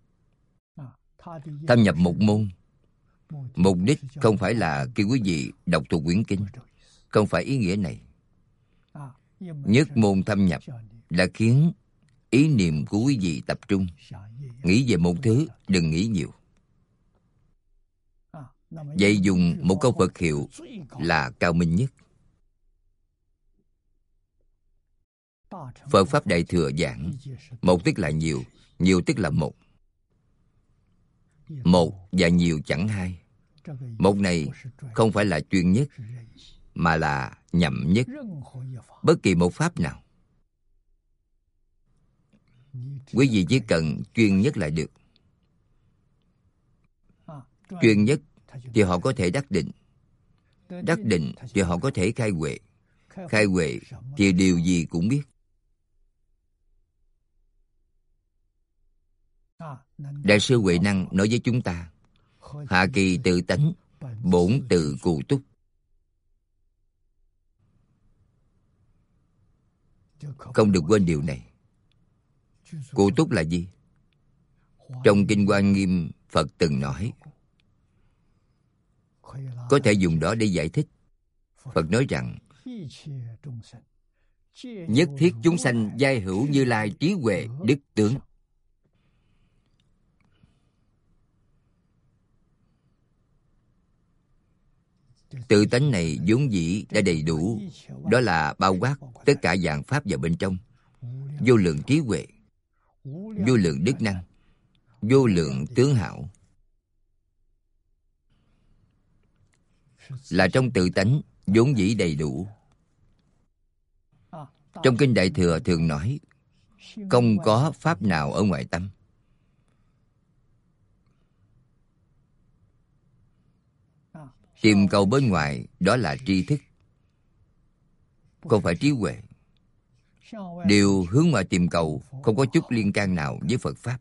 Thâm nhập một môn, mục đích không phải là kêu quý vị đọc thuộc quyển kinh, không phải ý nghĩa này. Nhất môn thâm nhập là khiến ý niệm của quý vị tập trung, nghĩ về một thứ, đừng nghĩ nhiều. Vậy dùng một câu Phật hiệu là cao minh nhất. Phật Pháp Đại Thừa giảng, một tức là nhiều, nhiều tức là một. Một và nhiều chẳng hai. Một này không phải là chuyên nhất, mà là nhậm nhất. Bất kỳ một pháp nào Quý vị chỉ cần chuyên nhất là được. Chuyên nhất thì họ có thể đắc định. Đắc định thì họ có thể khai huệ. Khai huệ thì điều gì cũng biết. Đại sư Huệ Năng nói với chúng ta: hạ kỳ tự tánh, bổn tự cụ túc. Không được quên điều này. Cụ túc là gì? Trong Kinh Hoa Nghiêm, Phật từng nói, có thể dùng đó để giải thích. Phật nói rằng, nhất thiết chúng sanh giai hữu Như Lai trí huệ đức tướng. Tự tánh này vốn dĩ đã đầy đủ, đó là bao quát tất cả dạng pháp vào bên trong. Vô lượng trí huệ, vô lượng đức năng, vô lượng tướng hảo, là trong tự tánh vốn dĩ đầy đủ. Trong Kinh Đại Thừa thường nói, không có pháp nào ở ngoại tâm. Tìm cầu bên ngoài đó là tri thức, không phải trí huệ. Điều hướng ngoại tìm cầu không có chút liên can nào với Phật Pháp.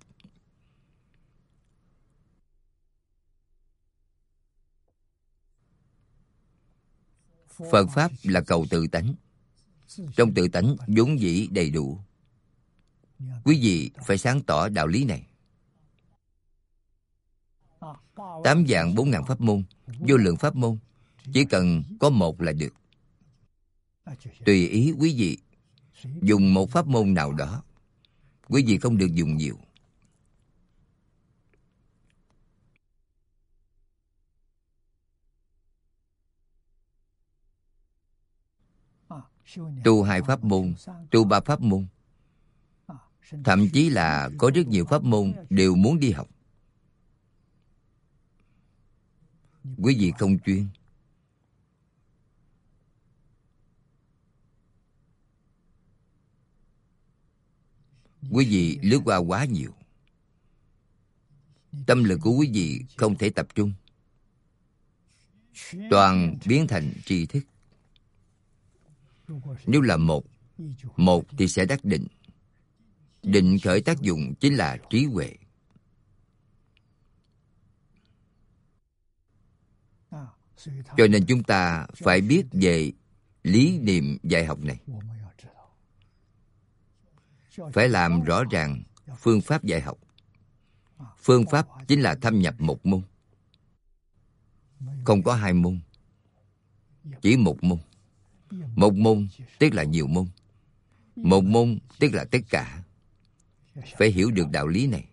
Phật Pháp là cầu tự tánh. Trong tự tánh vốn dĩ đầy đủ. Quý vị phải sáng tỏ đạo lý này. Tám vạn bốn ngàn pháp môn, vô lượng pháp môn, chỉ cần có một là được. Tùy ý quý vị dùng một pháp môn nào đó. Quý vị không được dùng nhiều. Tu hai pháp môn, tu ba pháp môn, thậm chí là có rất nhiều pháp môn đều muốn đi học. Quý vị không chuyên. Quý vị lướt qua quá nhiều. Tâm lực của quý vị không thể tập trung. Toàn biến thành tri thức. Nếu là một, một thì sẽ đắc định. Định khởi tác dụng chính là trí huệ. Cho nên chúng ta phải biết về lý niệm dạy học này. Phải làm rõ ràng phương pháp dạy học. Phương pháp chính là thâm nhập một môn. Không có hai môn, chỉ một môn. Một môn tức là nhiều môn. Một môn tức là tất cả. Phải hiểu được đạo lý này.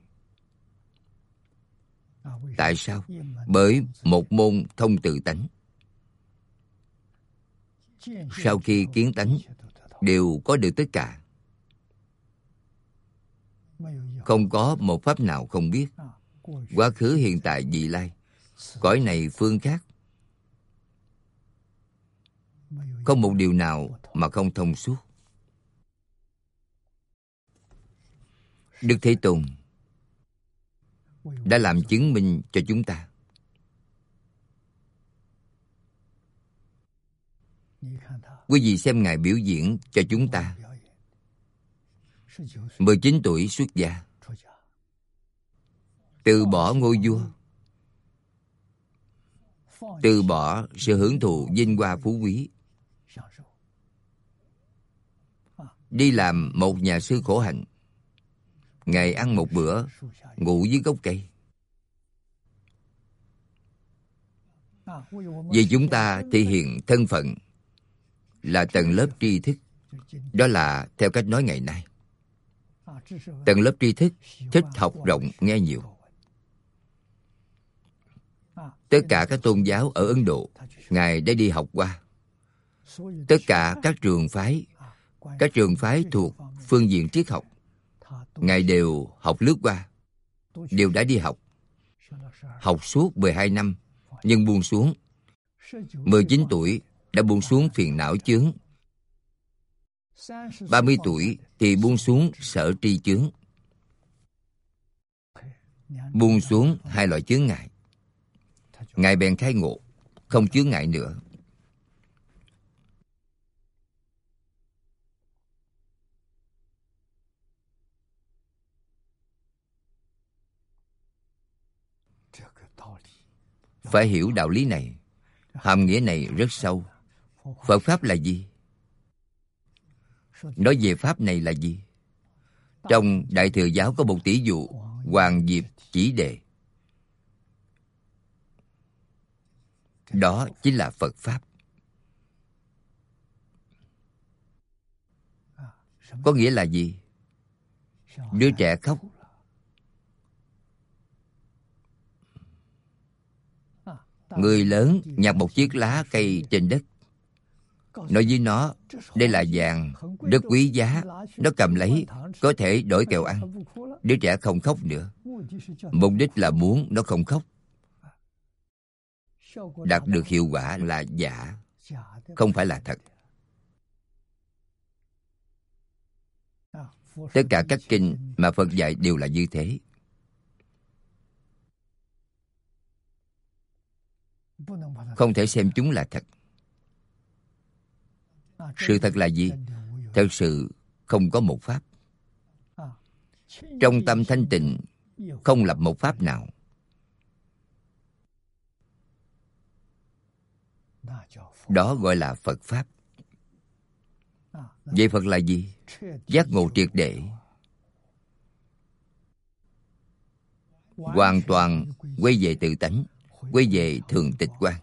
Tại sao? Bởi một môn thông tự tánh. Sau khi kiến tánh, đều có được tất cả. Không có một pháp nào không biết. Quá khứ, hiện tại, vị lai, cõi này phương khác, không một điều nào mà không thông suốt. Đức Thế Tôn đã làm chứng minh cho chúng ta. Quý vị xem Ngài biểu diễn cho chúng ta. mười chín tuổi xuất gia, từ bỏ ngôi vua, từ bỏ sự hưởng thụ vinh hoa phú quý, đi làm một nhà sư khổ hạnh. Ngày ăn một bữa, ngủ dưới gốc cây. Vì chúng ta thể hiện thân phận là tầng lớp tri thức. Đó là theo cách nói ngày nay. Tầng lớp tri thức thích học rộng nghe nhiều. Tất cả các tôn giáo ở Ấn Độ, Ngài đã đi học qua. Tất cả các trường phái, các trường phái thuộc phương diện triết học, Ngài đều học lướt qua, đều đã đi học. Học suốt mười hai năm, nhưng buông xuống. mười chín tuổi đã buông xuống phiền não chướng. ba mươi tuổi thì buông xuống sở tri chướng. buông xuống hai loại chướng ngại. Ngài bèn khai ngộ, không chướng ngại nữa. Phải hiểu đạo lý này. Hàm nghĩa này rất sâu. Phật Pháp là gì? Nói về Pháp này là gì? Trong Đại Thừa Giáo có một tỷ dụ Hoàng Diệp Chỉ Đề. Đó chính là Phật Pháp. Có nghĩa là gì? Đứa trẻ khóc. Người lớn nhặt một chiếc lá cây trên đất, nói với nó, đây là vàng, rất quý giá. Nó cầm lấy, có thể đổi kẹo ăn. Đứa trẻ không khóc nữa. Mục đích là muốn nó không khóc. Đạt được hiệu quả là giả, không phải là thật. Tất cả các kinh mà Phật dạy đều là như thế. Không thể xem chúng là thật. Sự thật là gì? Thật sự không có một pháp. Trong tâm thanh tịnh không lập một pháp nào. Đó gọi là Phật Pháp. Vậy Phật là gì? Giác ngộ triệt để, hoàn toàn quay về tự tánh, quay về thường tịch quan.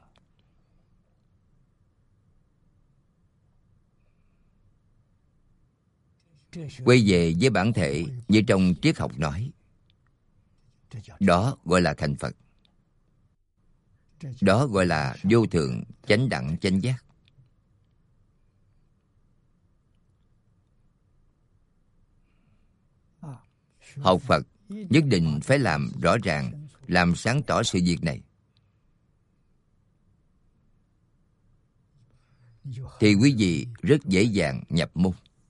Quay về với bản thể như trong triết học nói. Đó gọi là thành Phật. Đó gọi là vô thượng chánh đẳng chánh giác. Học Phật nhất định phải làm rõ ràng, làm sáng tỏ sự việc này, thì quý vị rất dễ dàng nhập môn.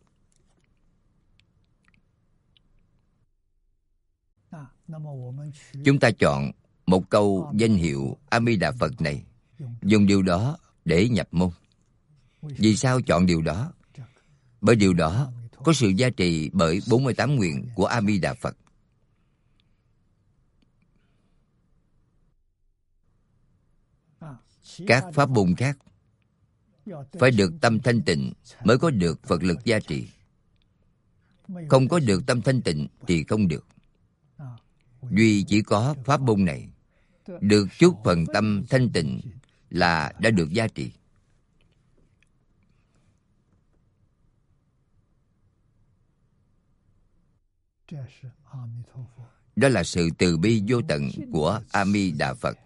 Chúng ta chọn một câu danh hiệu A Di Đà Phật này, dùng điều đó để nhập môn. Vì sao chọn điều đó? Bởi điều đó có sự gia trì bởi bốn mươi tám nguyện của A Di Đà Phật. Các pháp môn khác phải được tâm thanh tịnh mới có được Phật lực gia trì. Không có được tâm thanh tịnh thì không được. Duy chỉ có pháp môn này được chút phần tâm thanh tịnh là đã được gia trì. Đó là sự từ bi vô tận của A Di Đà Phật.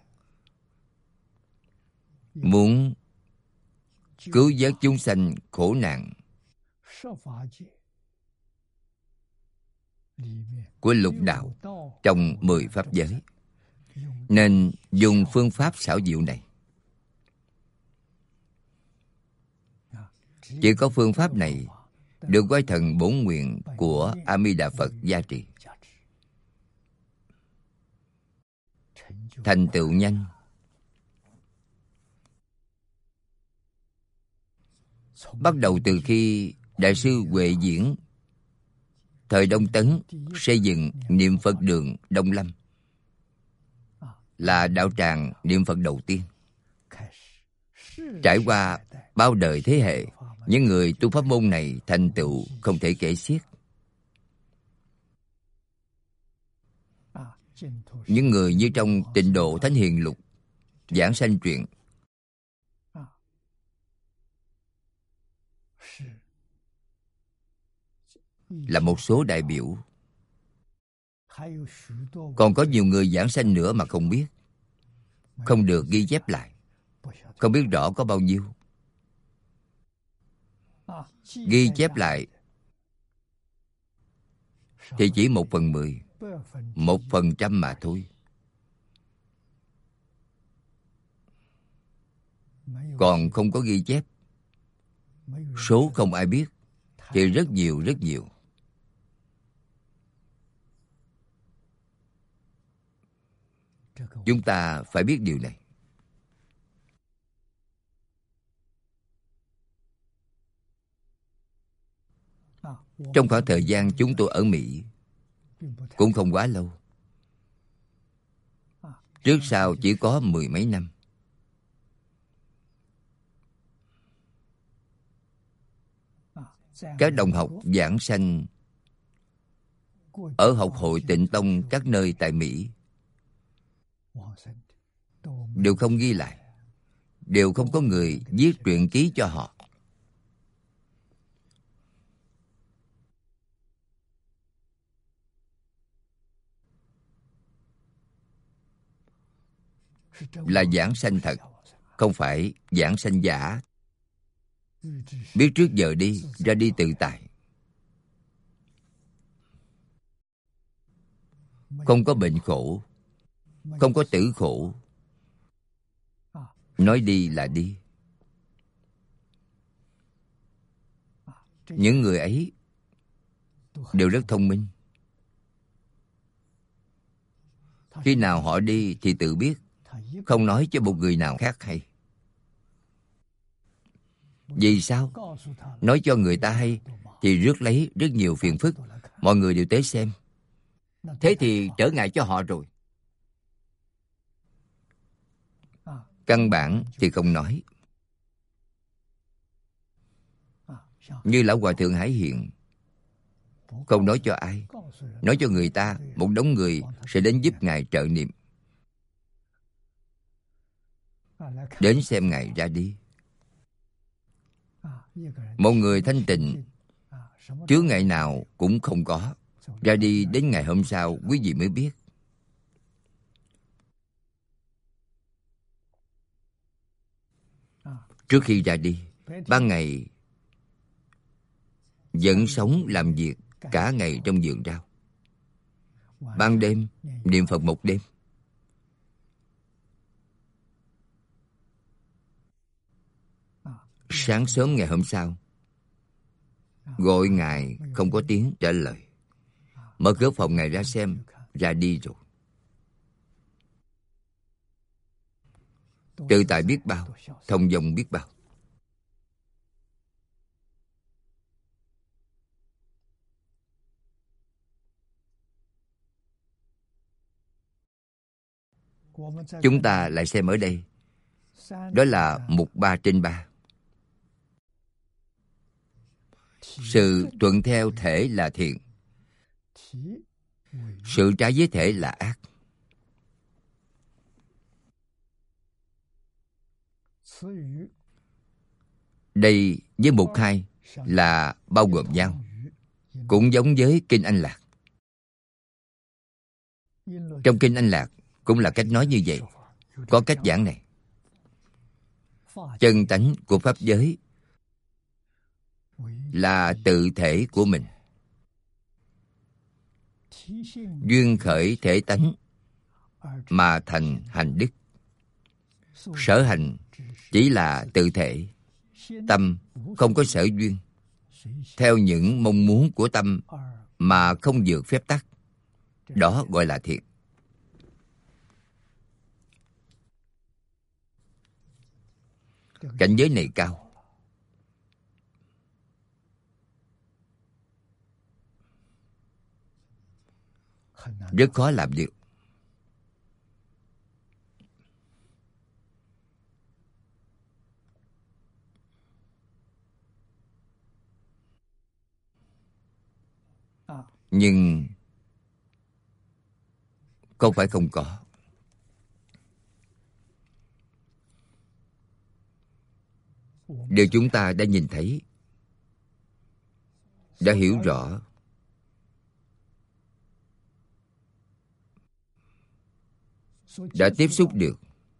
Muốn cứu vớt chúng sanh khổ nạn của lục đạo trong mười pháp giới, nên dùng phương pháp xảo diệu này. Chỉ có phương pháp này được quay thần bổn nguyện của A Di Đà Phật gia trì, thành tựu nhanh. Bắt đầu từ khi Đại sư Huệ Diễn thời Đông Tấn xây dựng niệm Phật đường Đông Lâm, là đạo tràng niệm Phật đầu tiên. Trải qua bao đời thế hệ, những người tu pháp môn này thành tựu không thể kể xiết. Những người như trong Tịnh Độ Thánh Hiền Lục, Giảng Sanh Truyện, là một số đại biểu. Còn có nhiều người giảng sanh nữa mà không biết, không được ghi chép lại, không biết rõ có bao nhiêu. Ghi chép lại thì chỉ một phần mười, một phần trăm mà thôi. Còn không có ghi chép, số không ai biết thì rất nhiều rất nhiều. Chúng ta phải biết điều này. Trong khoảng thời gian chúng tôi ở Mỹ cũng không quá lâu. Trước sau chỉ có mười mấy năm. Các đồng học giảng sanh ở học hội Tịnh Tông các nơi tại Mỹ đều không ghi lại, đều không có người viết truyện ký cho họ. Là giảng sanh thật, không phải giảng sanh giả. Biết trước giờ đi, ra đi tự tại. Không có bệnh khổ, không có tử khổ. Nói đi là đi. Những người ấy đều rất thông minh. Khi nào họ đi thì tự biết, không nói cho một người nào khác hay. Vì sao? Nói cho người ta hay thì rước lấy rất nhiều phiền phức. Mọi người đều tới xem. Thế thì trở ngại cho họ rồi. Căn bản thì không nói. Như Lão Hòa Thượng Hải Hiện, không nói cho ai. Nói cho người ta, một đống người sẽ đến giúp Ngài trợ niệm, đến xem Ngài ra đi. Một người thanh tịnh, chướng ngại nào cũng không có, ra đi đến ngày hôm sau quý vị mới biết. Trước khi ra đi, ban ngày vẫn sống làm việc cả ngày trong vườn rau. Ban đêm niệm Phật một đêm. Sáng sớm ngày hôm sau, gọi Ngài không có tiếng trả lời. Mở cửa phòng Ngài ra xem, ra đi rồi. Tự tại biết bao, thông dong biết bao. Chúng ta lại xem ở đây, đó là mục ba trên ba. Sự thuận theo thể là thiện, sự trái với thể là ác. Đây với mục hai là bao gồm nhau, cũng giống với Kinh Anh Lạc. Trong Kinh Anh Lạc cũng là cách nói như vậy, có cách giảng này. Chân tánh của pháp giới là tự thể của mình. Duyên khởi thể tánh mà thành hành đức. Sở hành chỉ là tự thể. Tâm không có sở duyên, theo những mong muốn của tâm mà không vượt phép tắc. Đó gọi là thiện. Cảnh giới này cao. Rất khó làm được. Nhưng không phải không có. Điều chúng ta đã nhìn thấy, đã hiểu rõ, đã tiếp xúc được,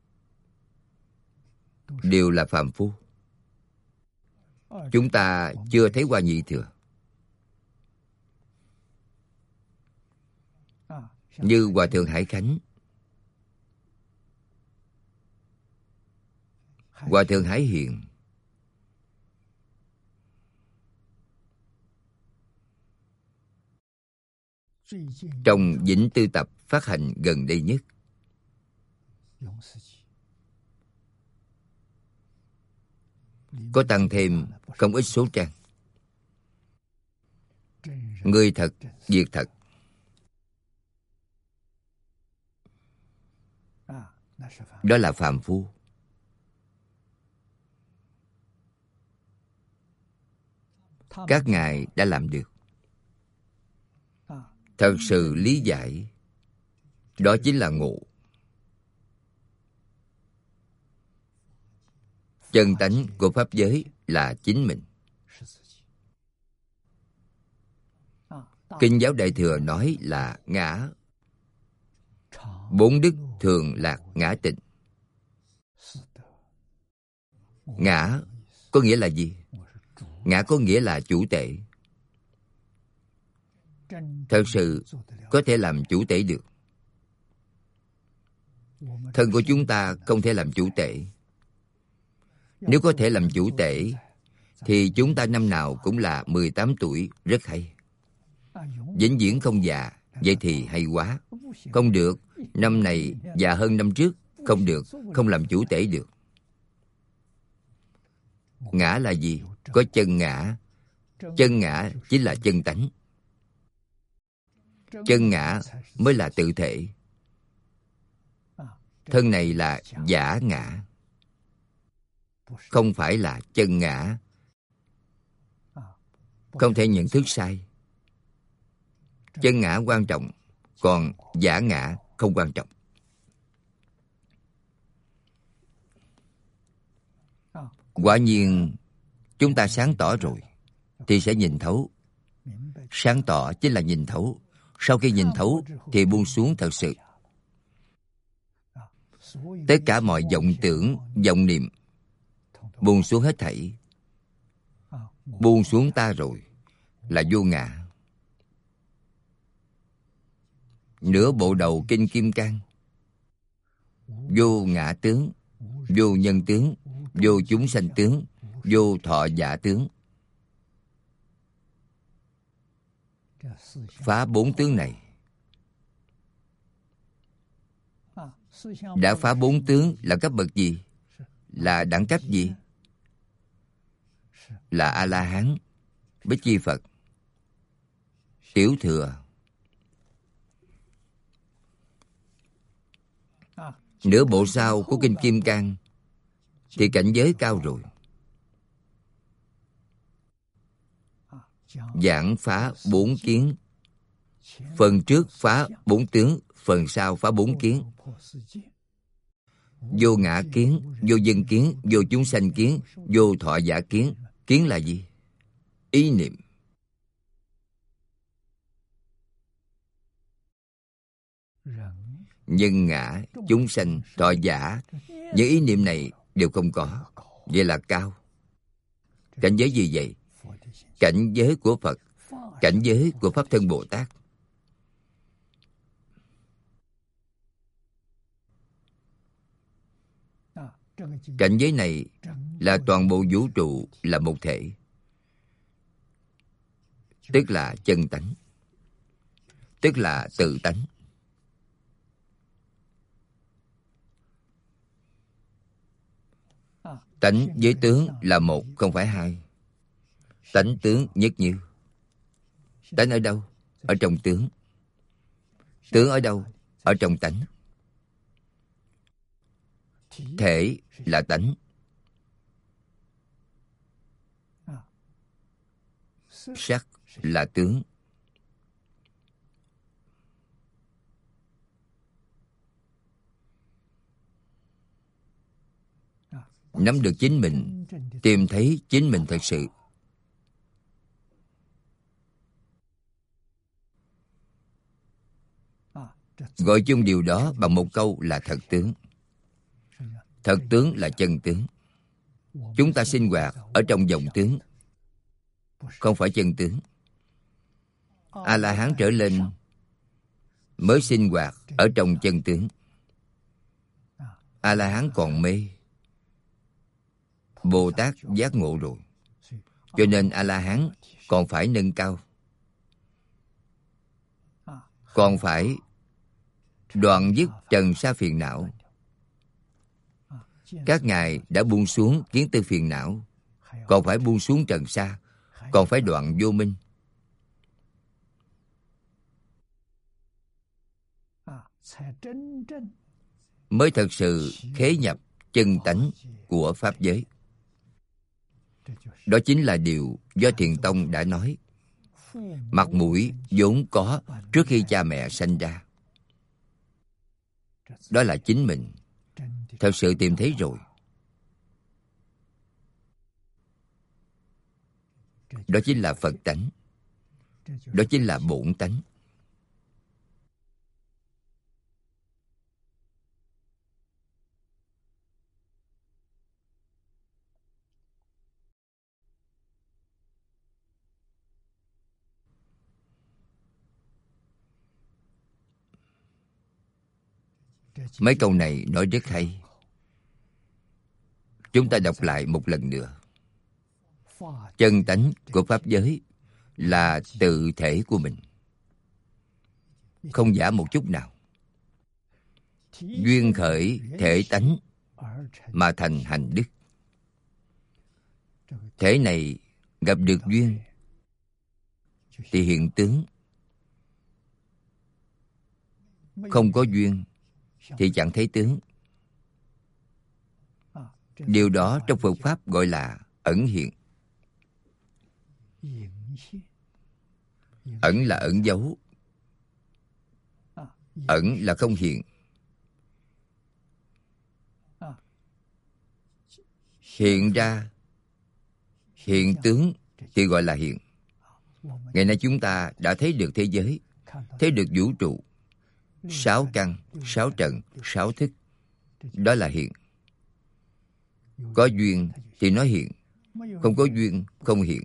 đều là phàm phu. Chúng ta chưa thấy qua nhị thừa. Như Hòa Thượng Hải Khánh, Hòa Thượng Hải Hiện, trong Vĩnh Tư Tập phát hành gần đây nhất, có tăng thêm không ít số trang. Người thật, việc thật. Đó là phàm phu. Các ngài đã làm được. Thật sự lý giải, đó chính là ngộ. Chân tánh của pháp giới là chính mình. Kinh giáo Đại Thừa nói là ngã. Bốn đức thường lạc ngã tịnh. Ngã có nghĩa là gì? Ngã có nghĩa là chủ tể. Thật sự có thể làm chủ tể được. Thân của chúng ta không thể làm chủ tể. Nếu có thể làm chủ tể thì chúng ta năm nào cũng là mười tám tuổi, rất hay. Vĩnh viễn không già, vậy thì hay quá. Không được, năm này già hơn năm trước. Không được, không làm chủ tể được. Ngã là gì? Có chân ngã. Chân ngã chính là chân tánh. Chân ngã mới là tự thể. Thân này là giả ngã, không phải là chân ngã. Không thể nhận thức sai. Chân ngã quan trọng, còn giả ngã không quan trọng. Quả nhiên chúng ta sáng tỏ rồi thì sẽ nhìn thấu. Sáng tỏ chính là nhìn thấu. Sau khi nhìn thấu thì buông xuống thật sự. Tất cả mọi vọng tưởng, vọng niệm buông xuống hết thảy. Buông xuống ta rồi là vô ngã. Nửa bộ đầu Kinh Kim Cang. Vô ngã tướng, vô nhân tướng, vô chúng sanh tướng, vô thọ giả tướng. Phá bốn tướng này. Đã phá bốn tướng là cấp bậc gì? Là đẳng cấp gì? Là A-la-hán, Bích Chi Phật, Tiểu Thừa. Nửa bộ sau của Kinh Kim Cang thì cảnh giới cao rồi. Giảng phá bốn kiến. Phần trước phá bốn tướng, phần sau phá bốn kiến. Vô ngã kiến, vô dân kiến, vô chúng sanh kiến, vô thọ giả kiến. Kiến là gì? Ý niệm. Nhân ngã, chúng sanh, thọ giả, những ý niệm này đều không có. Vậy là cao. Cảnh giới gì vậy? Cảnh giới của Phật, cảnh giới của Pháp Thân Bồ Tát. Cảnh giới này là toàn bộ vũ trụ là một thể, tức là chân tánh, tức là tự tánh. Tánh với tướng là một, không phải hai. Tánh tướng nhất như. Tánh ở đâu? Ở trong tướng. Tướng ở đâu? Ở trong tánh. Thể là tánh. Sắc là tướng. Nắm được chính mình, tìm thấy chính mình thật sự. Gọi chung điều đó bằng một câu là thật tướng. Thật tướng là chân tướng. Chúng ta sinh hoạt ở trong vọng tướng, không phải chân tướng. A-la-hán trở lên mới sinh hoạt ở trong chân tướng. A-la-hán còn mê. Bồ Tát giác ngộ rồi, cho nên A-la-hán còn phải nâng cao, còn phải đoạn dứt trần sa phiền não, Các ngài đã buông xuống kiến tư phiền não, còn phải buông xuống trần sa, còn phải đoạn vô minh. Mới thật sự khế nhập chân tánh của Pháp giới. Đó chính là điều do Thiền Tông đã nói. Mặt mũi vốn có trước khi cha mẹ sanh ra. Đó là chính mình thật sự tìm thấy rồi. Đó chính là Phật tánh. Đó chính là bổn tánh. Mấy câu này nói rất hay. Chúng ta đọc lại một lần nữa. Chân tánh của Pháp giới là tự thể của mình, không giả một chút nào. Duyên khởi thể tánh mà thành hành đức. Thể này gặp được duyên thì hiện tướng, không có duyên thì chẳng thấy tướng. Điều đó trong Phật Pháp gọi là ẩn hiện. Ẩn là ẩn giấu, ẩn là không hiện. Hiện ra, hiện tướng thì gọi là hiện. Ngày nay chúng ta đã thấy được thế giới, thấy được vũ trụ, sáu căn, sáu trần, sáu thức. Đó là hiện. Có duyên thì nó hiện, không có duyên không hiện.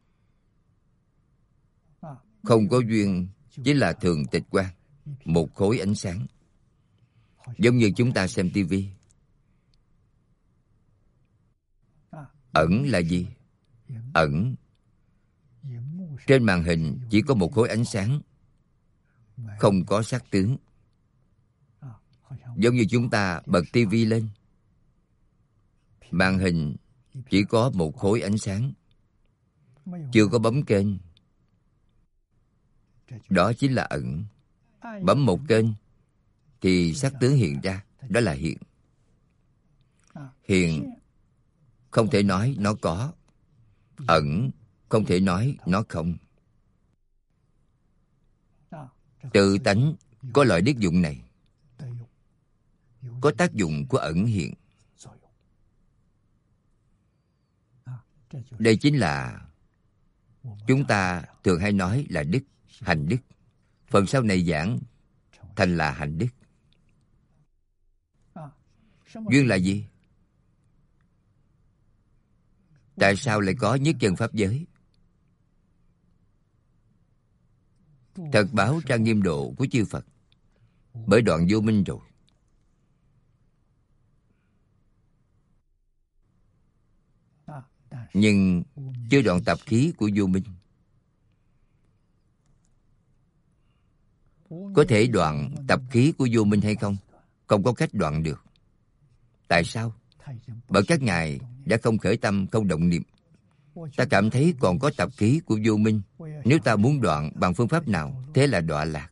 Không có duyên chỉ là thường tịch quang, một khối ánh sáng. Giống như chúng ta xem tivi. Ẩn là gì? Ẩn trên màn hình chỉ có một khối ánh sáng, không có sắc tướng. Giống như chúng ta bật tivi lên, màn hình chỉ có một khối ánh sáng, chưa có bấm kênh. Đó chính là ẩn. Bấm một kênh thì sắc tướng hiện ra. Đó là hiện. Hiện không thể nói nó có, ẩn không thể nói nó không. Tự tánh có loại đức dụng này, có tác dụng của ẩn hiện. Đây chính là chúng ta thường hay nói là đức, hành đức. Phần sau này giảng thành là hành đức. Duyên là gì? Tại sao lại có nhất chân Pháp giới? Thật báo trang nghiêm độ của chư Phật. Bởi đoạn vô minh rồi. Nhưng chưa đoạn tập khí của vô minh. Có thể đoạn tập khí của vô minh hay không? Không có cách đoạn được. Tại sao? Bởi các ngài đã không khởi tâm, không động niệm. Ta cảm thấy còn có tập khí của vô minh. Nếu ta muốn đoạn bằng phương pháp nào, thế là đọa lạc,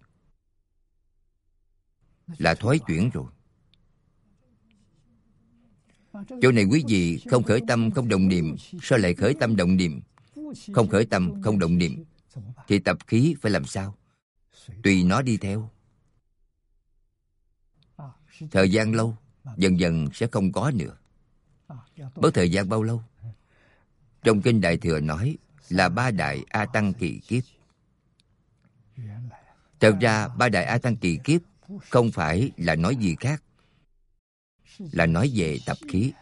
là thoái chuyển rồi. Chỗ này quý vị không khởi tâm, không động niệm. Sao lại khởi tâm động niệm? Không khởi tâm, không động niệm thì tập khí phải làm sao? Tùy nó đi theo. Thời gian lâu, dần dần sẽ không có nữa. Bởi thời gian bao lâu? Trong Kinh Đại Thừa nói là ba đại A Tăng kỳ kiếp. Thật ra ba đại A Tăng kỳ kiếp không phải là nói gì khác, là nói về tập khí.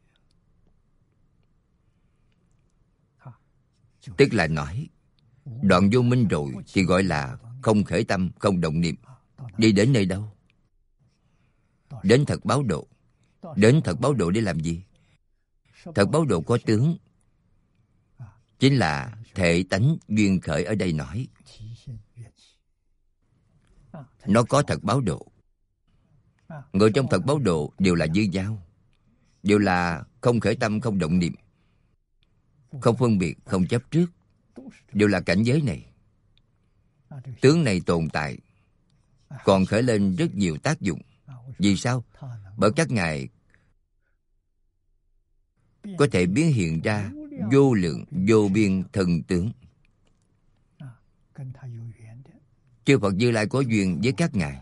Tức là nói đoạn vô minh rồi thì gọi là không khởi tâm, không động niệm. Đi đến nơi đâu? Đến thật báo độ. Đến thật báo độ để làm gì? Thật báo độ có tướng, chính là thể tánh duyên khởi ở đây nói. Nó có thật báo độ. Người trong thật báo độ đều là dư giao. đều là không khởi tâm, không động niệm, không phân biệt, không chấp trước, đều là cảnh giới này. Tướng này tồn tại, còn khởi lên rất nhiều tác dụng. Vì sao? Bởi các ngài có thể biến hiện ra vô lượng vô biên thần tướng. Chư Phật Như Lai có duyên với các ngài,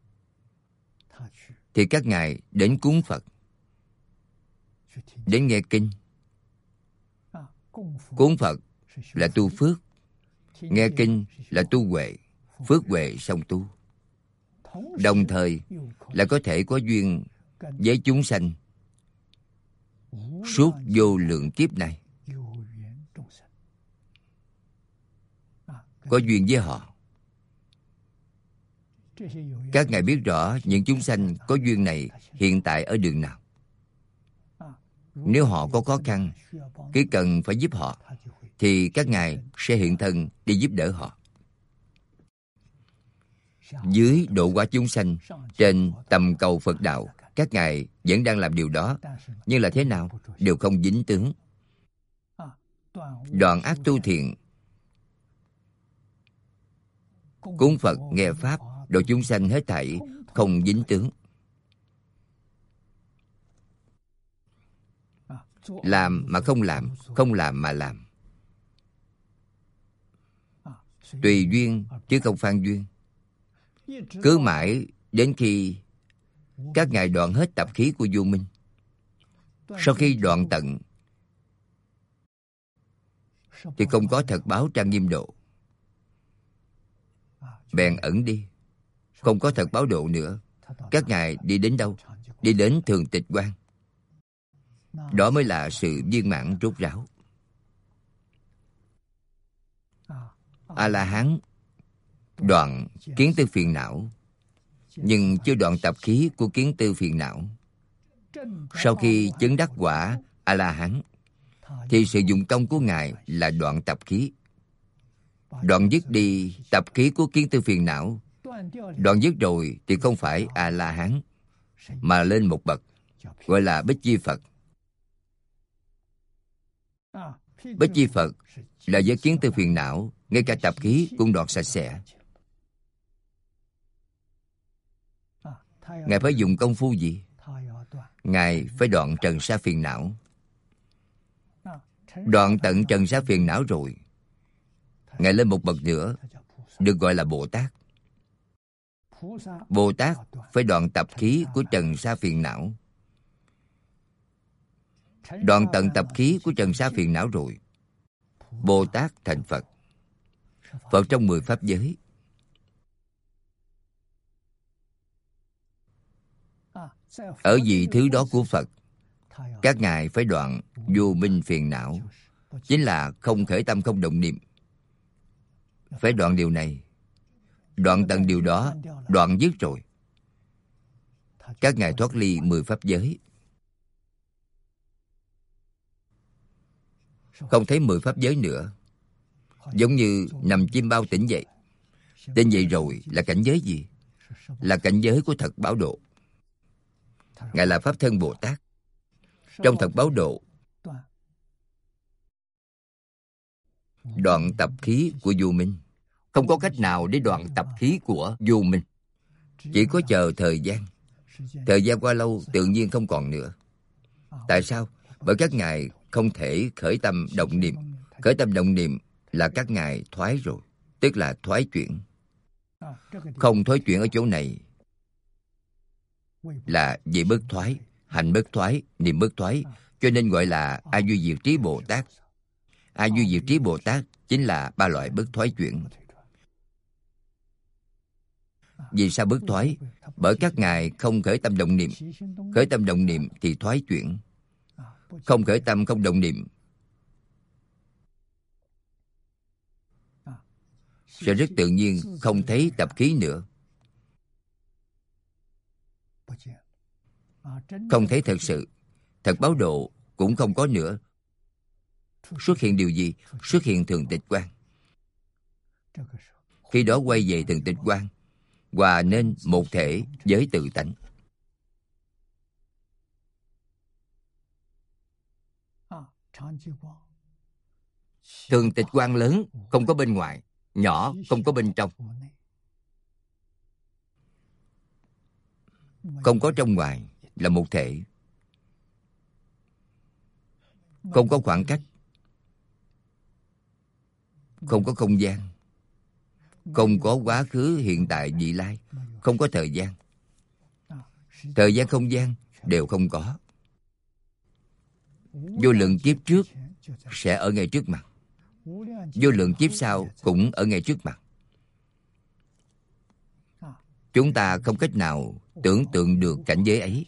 thì các ngài đến cúng Phật, đến nghe kinh. Cúng Phật là tu phước, nghe kinh là tu huệ, phước huệ song tu. Đồng thời là có thể có duyên với chúng sanh suốt vô lượng kiếp này, có duyên với họ. Các ngài biết rõ những chúng sanh có duyên này hiện tại ở đường nào. Nếu họ có khó khăn, cứ cần phải giúp họ, thì các ngài sẽ hiện thân đi giúp đỡ họ. Dưới độ hóa chúng sanh, trên tầm cầu Phật đạo, các ngài vẫn đang làm điều đó. Nhưng là thế nào? Đều không dính tướng. Đoạn ác tu thiện, cúng Phật, nghe Pháp, độ chúng sanh hết thảy không dính tướng. Làm mà không làm, không làm mà làm. Tùy duyên chứ không phan duyên. Cứ mãi đến khi các ngài đoạn hết tập khí của vô minh. Sau khi đoạn tận thì không có thật báo trang nghiêm độ, bèn ẩn đi, không có thật báo độ nữa. Các ngài đi đến đâu? Đi đến thường tịch quan. Đó mới là sự viên mãn rốt ráo. A-la-hán đoạn kiến tư phiền não, nhưng chưa đoạn tập khí của kiến tư phiền não. Sau khi chứng đắc quả A-la-hán, thì sự dụng công của ngài là đoạn tập khí, đoạn dứt đi tập khí của kiến tư phiền não. Đoạn dứt rồi thì không phải A-la-hán, mà lên một bậc, gọi là Bích Chi Phật. Bích Chi Phật là với kiến tư phiền não, ngay cả tập khí cũng đoạn sạch sẽ. Ngài phải dùng công phu gì? Ngài phải đoạn trần sa phiền não. Đoạn tận trần sa phiền não rồi, Ngài lên một bậc nữa, được gọi là Bồ Tát. Bồ Tát phải đoạn tập khí của trần sa phiền não. Đoạn tận tập khí của trần sa phiền não rồi, Bồ Tát thành Phật. Phật trong mười pháp giới. Ở vị thứ đó của Phật, các ngài phải đoạn vô minh phiền não, chính là không khởi tâm, không động niệm. Phải đoạn điều này. Đoạn tận điều đó, đoạn dứt rồi, các ngài thoát ly mười pháp giới. Không thấy mười pháp giới nữa, giống như nằm chim bao tỉnh dậy. Tỉnh dậy rồi là cảnh giới gì? Là cảnh giới của thật báo độ. Ngài là Pháp Thân Bồ Tát. Trong thật báo độ, đoạn tập khí của vô minh. Không có cách nào để đoạn tập khí của vô minh. Chỉ có chờ thời gian. Thời gian qua lâu tự nhiên không còn nữa. Tại sao? Bởi các ngài không thể khởi tâm động niệm. Khởi tâm động niệm là các ngài thoái rồi, tức là thoái chuyển. Không thoái chuyển ở chỗ này là vị bất thoái, hành bất thoái, niệm bất thoái, cho nên gọi là A Duy Diệt Trí Bồ Tát. A Duy Diệt Trí Bồ Tát chính là ba loại bất thoái chuyển. Vì sao bất thoái? Bởi các ngài không khởi tâm động niệm. Khởi tâm động niệm thì thoái chuyển. Không khởi tâm, không động niệm sẽ rất tự nhiên không thấy tập khí nữa. Không thấy thật sự. Thật báo độ cũng không có nữa. Xuất hiện điều gì? Xuất hiện thường tịch quan. Khi đó quay về thường tịch quan, hòa nên một thể với tự tánh. Thường tịch quang lớn không có bên ngoài, nhỏ không có bên trong. Không có trong ngoài, là một thể. Không có khoảng cách, không có không gian, không có quá khứ, hiện tại, vị lai, không có thời gian. Thời gian, không gian đều không có. Vô lượng kiếp trước sẽ ở ngay trước mặt, vô lượng kiếp sau cũng ở ngay trước mặt. Chúng ta không cách nào tưởng tượng được cảnh giới ấy.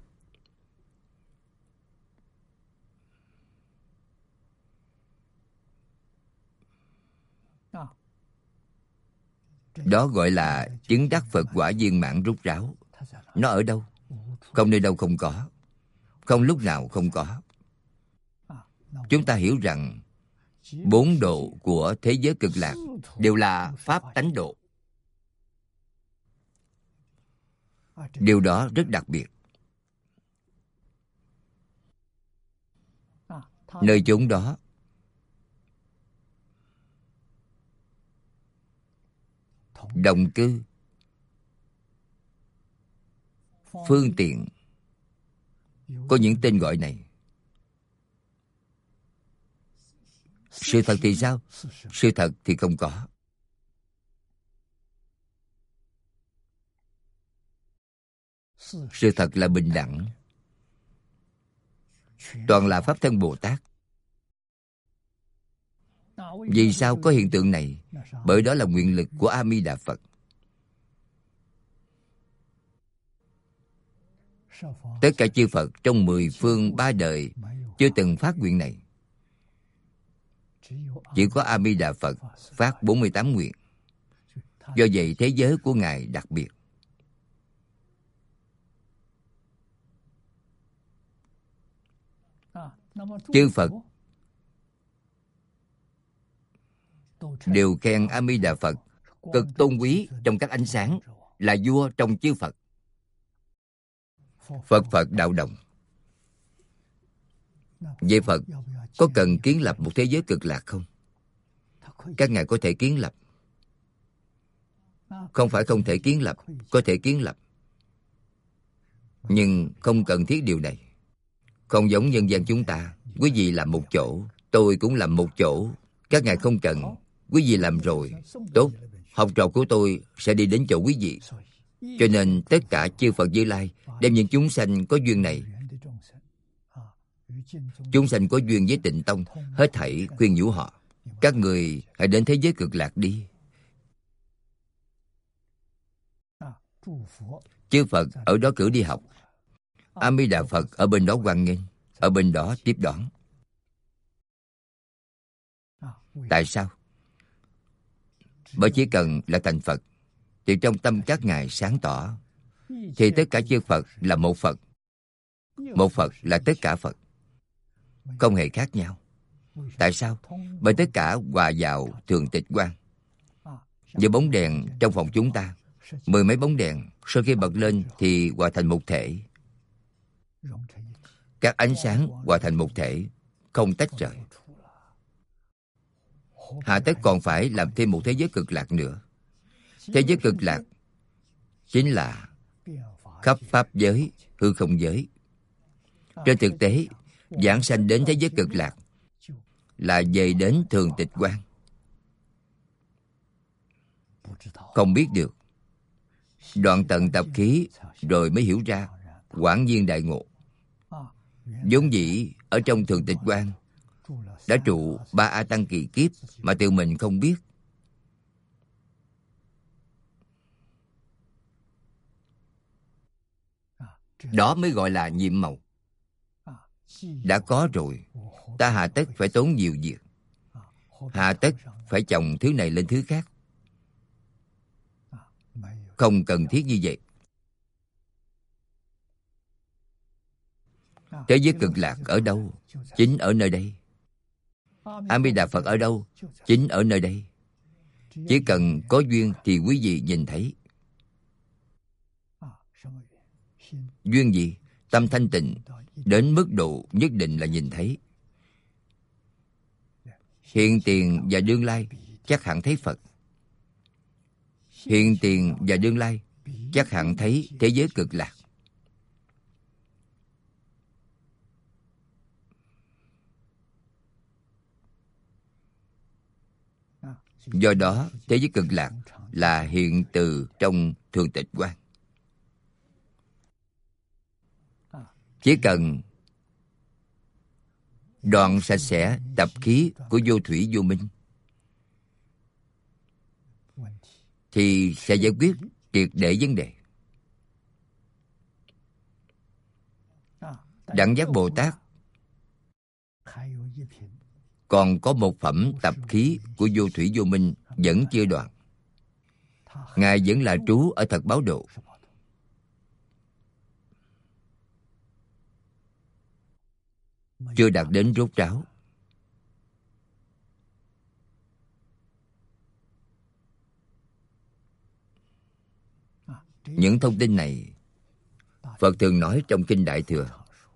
Đó gọi là chứng đắc Phật quả viên mãn rốt ráo. Nó ở đâu? Không nơi đâu không có, không lúc nào không có. Chúng ta hiểu rằng bốn độ của thế giới cực lạc đều là pháp tánh độ. Điều đó rất đặc biệt. Nơi chốn đó, đồng cư, phương tiện, có những tên gọi này. Sự thật thì sao? Sự thật thì không có. Sự thật là bình đẳng. Toàn là Pháp Thân Bồ Tát. Vì sao có hiện tượng này? Bởi đó là nguyện lực của A Di Đà Phật. Tất cả chư Phật trong mười phương ba đời chưa từng phát nguyện này. Chỉ có A Di Đà Phật phát bốn mươi tám nguyện. Do vậy thế giới của Ngài đặc biệt. Chư Phật đều khen A Di Đà Phật cực tôn quý trong các ánh sáng, là vua trong chư Phật. Phật Phật đạo đồng. Vậy Phật có cần kiến lập một thế giới cực lạc không? Các ngài có thể kiến lập. Không phải không thể kiến lập, có thể kiến lập. Nhưng không cần thiết điều này. Không giống nhân gian chúng ta. Quý vị làm một chỗ, tôi cũng làm một chỗ. Các ngài không cần. Quý vị làm rồi, tốt. Học trò của tôi sẽ đi đến chỗ quý vị. Cho nên tất cả chư Phật Như Lai đem những chúng sanh có duyên này, chúng sanh có duyên với Tịnh Tông, hết thảy khuyên nhủ họ. Các người hãy đến thế giới cực lạc đi. Chư Phật ở đó cử đi học. A Di Đà Phật ở bên đó hoan nghênh, ở bên đó tiếp đón. Tại sao? Bởi chỉ cần là thành Phật, thì trong tâm các ngài sáng tỏ, thì tất cả chư Phật là một Phật. Một Phật là tất cả Phật, không hề khác nhau. Tại sao? Bởi tất cả hòa vào thường tịch quang. Như bóng đèn trong phòng chúng ta, mười mấy bóng đèn sau khi bật lên thì hòa thành một thể. Các ánh sáng hòa thành một thể, không tách rời. Hà tất còn phải làm thêm một thế giới cực lạc nữa. Thế giới cực lạc chính là khắp pháp giới, hư không giới. Trên thực tế, giảng sanh đến thế giới cực lạc là về đến thường tịch quang. Không biết được, đoạn tận tập khí rồi mới hiểu ra quảng nhiên đại ngộ. Vốn dĩ ở trong thường tịch quang đã trụ ba a tăng kỳ kiếp mà tự mình không biết. Đó mới gọi là nhiệm màu. Đã có rồi, ta hà tất phải tốn nhiều việc, hà tất phải chồng thứ này lên thứ khác. Không cần thiết như vậy. Thế giới cực lạc ở đâu? Chính ở nơi đây. A Di Đà Phật ở đâu? Chính ở nơi đây. Chỉ cần có duyên thì quý vị nhìn thấy. Duyên gì? Tâm thanh tịnh đến mức độ nhất định là nhìn thấy. hiện tiền và đương lai chắc hẳn thấy Phật. Hiện tiền và đương lai chắc hẳn thấy thế giới cực lạc. Do đó, thế giới cực lạc là hiện từ trong thường tịch quan. Chỉ cần đoạn sạch sẽ tập khí của vô thủy vô minh thì sẽ giải quyết triệt để vấn đề. Đẳng Giác Bồ Tát còn có một phẩm tập khí của vô thủy vô minh vẫn chưa đoạn. Ngài vẫn là trú ở thật báo độ. Chưa đạt đến rốt ráo. Những thông tin này Phật thường nói trong Kinh Đại Thừa.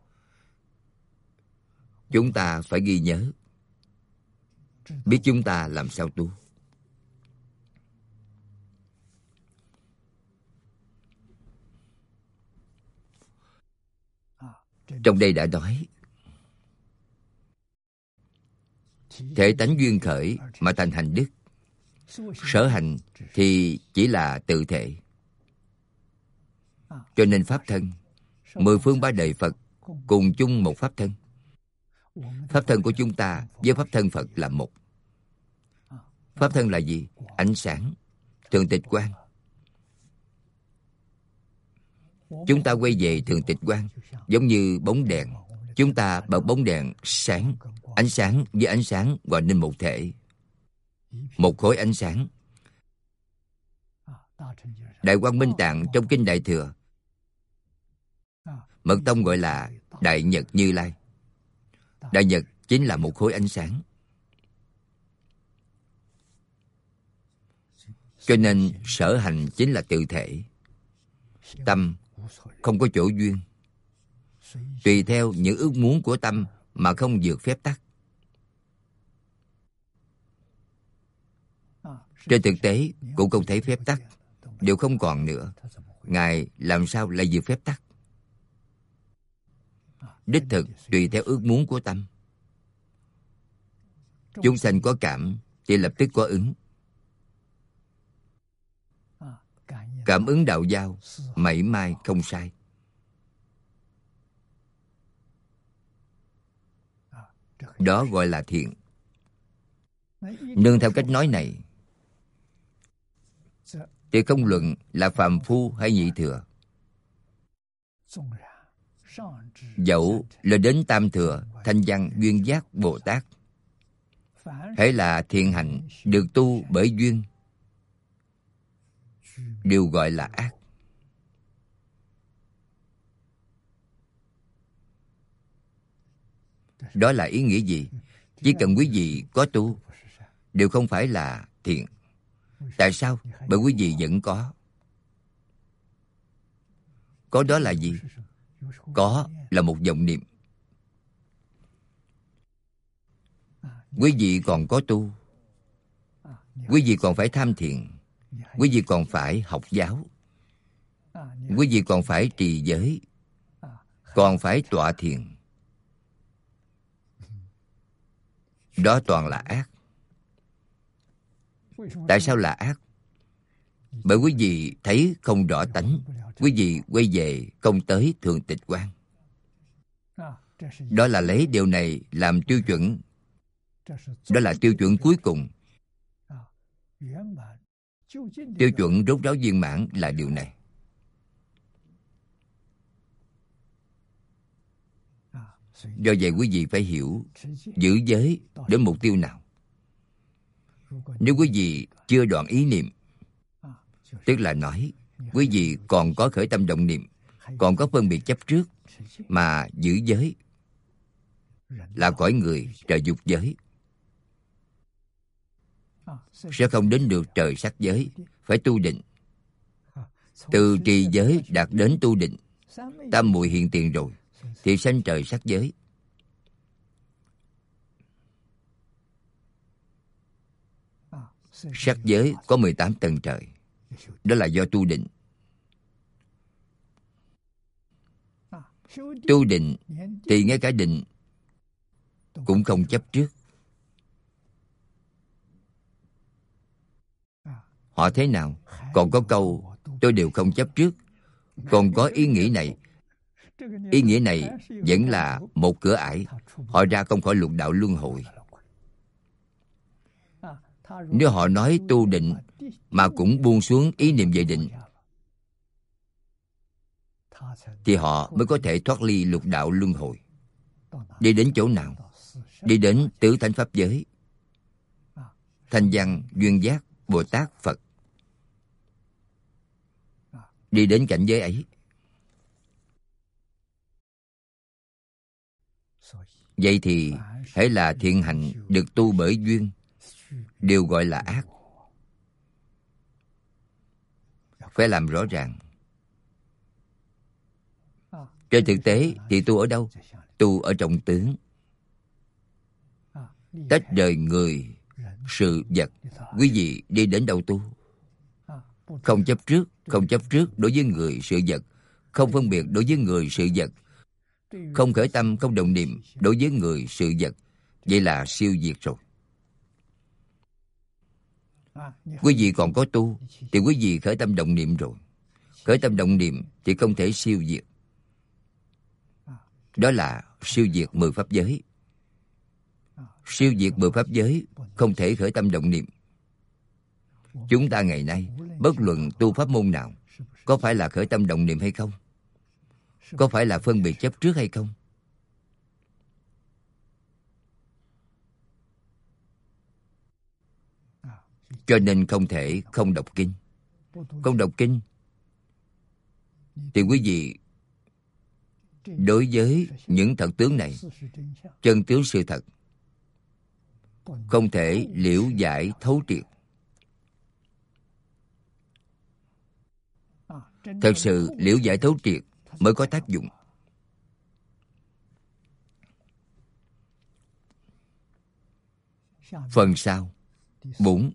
Chúng ta phải ghi nhớ, biết chúng ta làm sao tu. Trong đây đã nói, thể tánh duyên khởi mà thành hành đức. Sở hành thì chỉ là tự thể. Cho nên Pháp thân, mười phương ba đời Phật cùng chung một Pháp thân. Pháp thân của chúng ta với Pháp thân Phật là một. Pháp thân là gì? Ánh sáng, thường tịch quang. Chúng ta quay về thường tịch quang, giống như bóng đèn. Chúng ta bật bóng đèn sáng, ánh sáng với ánh sáng hòa nên một thể, một khối ánh sáng. Đại Quang Minh Tạng trong Kinh Đại Thừa, Mật tông gọi là Đại Nhật Như Lai. Đại Nhật chính là một khối ánh sáng. Cho nên sở hành chính là tự thể. Tâm không có chỗ duyên, tùy theo những ước muốn của tâm mà không vượt phép tắc. Trên thực tế cũng không thấy phép tắc, đều không còn nữa. Ngài làm sao lại vượt phép tắc? Đích thực tùy theo ước muốn của tâm. Chúng sanh có cảm thì lập tức có ứng. Cảm ứng đạo giao mảy may không sai. Đó gọi là thiện. Nương theo cách nói này thì không luận là phàm phu hay nhị thừa, dẫu là đến tam thừa, thanh văn, duyên giác Bồ Tát, hễ là thiện hạnh được tu bởi duyên, đều gọi là ác. Đó là ý nghĩa gì? Chỉ cần quý vị có tu, đều không phải là thiện. Tại sao? Bởi quý vị vẫn có. Có đó là gì? Có là một vọng niệm. Quý vị còn có tu, quý vị còn phải tham thiền, quý vị còn phải học giáo, quý vị còn phải trì giới, còn phải tọa thiền. Đó toàn là ác. Tại sao là ác? Bởi quý vị thấy không rõ tánh, quý vị quay về không tới thường tịch quang. Đó là lấy điều này làm tiêu chuẩn. Đó là tiêu chuẩn cuối cùng. Tiêu chuẩn rốt ráo viên mãn là điều này. Do vậy quý vị phải hiểu giữ giới đến mục tiêu nào. Nếu quý vị chưa đoạn ý niệm, tức là nói quý vị còn có khởi tâm động niệm, còn có phân biệt chấp trước mà giữ giới, là cõi người trời dục giới, sẽ không đến được trời sắc giới. Phải tu định. Từ trì giới đạt đến tu định, tam muội hiện tiền rồi thì sanh trời sắc giới. Sắc giới có mười tám tầng trời. Đó là do tu định. Tu định thì ngay cả định cũng không chấp trước. Họ thế nào? Còn có câu tôi đều không chấp trước. Còn có ý nghĩ này. Ý nghĩa này vẫn là một cửa ải. Họ ra không khỏi lục đạo luân hồi. Nếu họ nói tu định mà cũng buông xuống ý niệm về định, thì họ mới có thể thoát ly lục đạo luân hồi. Đi đến chỗ nào? Đi đến tứ thánh pháp giới, Thanh Văn, Duyên Giác, Bồ Tát, Phật. Đi đến cảnh giới ấy. Vậy thì hễ là thiện hành được tu bởi duyên đều gọi là ác. Phải làm rõ ràng. Trên thực tế thì tu ở đâu? Tu ở trong tướng. Tách rời người, sự vật. Quý vị đi đến đâu tu? Không chấp trước, không chấp trước đối với người, sự vật. Không phân biệt đối với người, sự vật. Không khởi tâm, không động niệm đối với người, sự vật. Vậy là siêu diệt rồi. Quý vị còn có tu thì quý vị khởi tâm động niệm rồi. Khởi tâm động niệm thì không thể siêu diệt. Đó là siêu diệt mười pháp giới. Siêu diệt mười pháp giới không thể khởi tâm động niệm. Chúng ta ngày nay bất luận tu pháp môn nào, có phải là khởi tâm động niệm hay không? Có phải là phân biệt chấp trước hay không? Cho nên không thể không đọc kinh. Không đọc kinh thì quý vị đối với những thật tướng này, chân tướng sự thật, không thể liễu giải thấu triệt. Thật sự liễu giải thấu triệt mới có tác dụng. Phần sau bốn.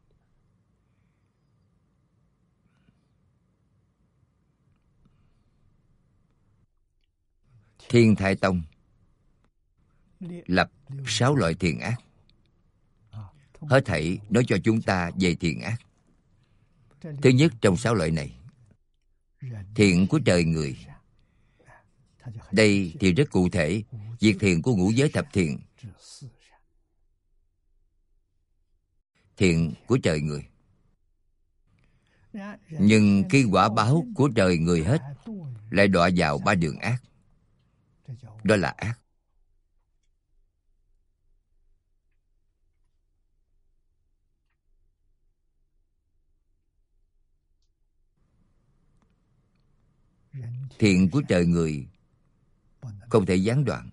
Thiên Thai Tông lập sáu loại thiện ác. Hết thảy nói cho chúng ta về thiện ác. Thứ nhất trong sáu loại này, thiện của trời người. Đây thì rất cụ thể. Việc thiện của ngũ giới thập thiện. Thiện của trời người. Nhưng khi quả báo của trời người hết, lại đọa vào ba đường ác. Đó là ác. Thiện của trời người không thể gián đoạn.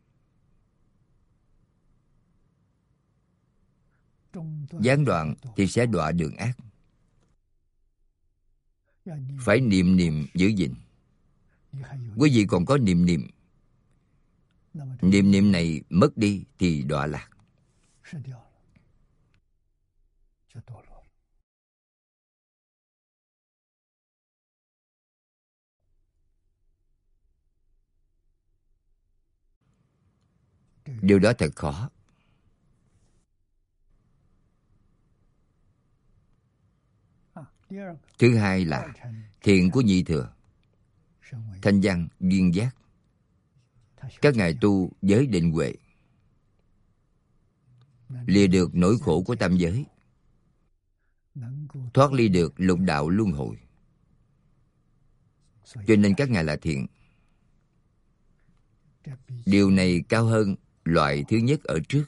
Gián đoạn thì sẽ đọa đường ác. Phải niệm niệm giữ gìn. Quý vị còn có niệm niệm. Niệm niệm này mất đi thì đọa lạc. Điều đó thật khó. Thứ hai là thiện của nhị thừa, Thanh Văn, Duyên Giác. Các ngài tu giới định huệ, lìa được nỗi khổ của tam giới, thoát ly được lục đạo luân hồi. Cho nên các ngài là thiện. Điều này cao hơn loại thứ nhất ở trước.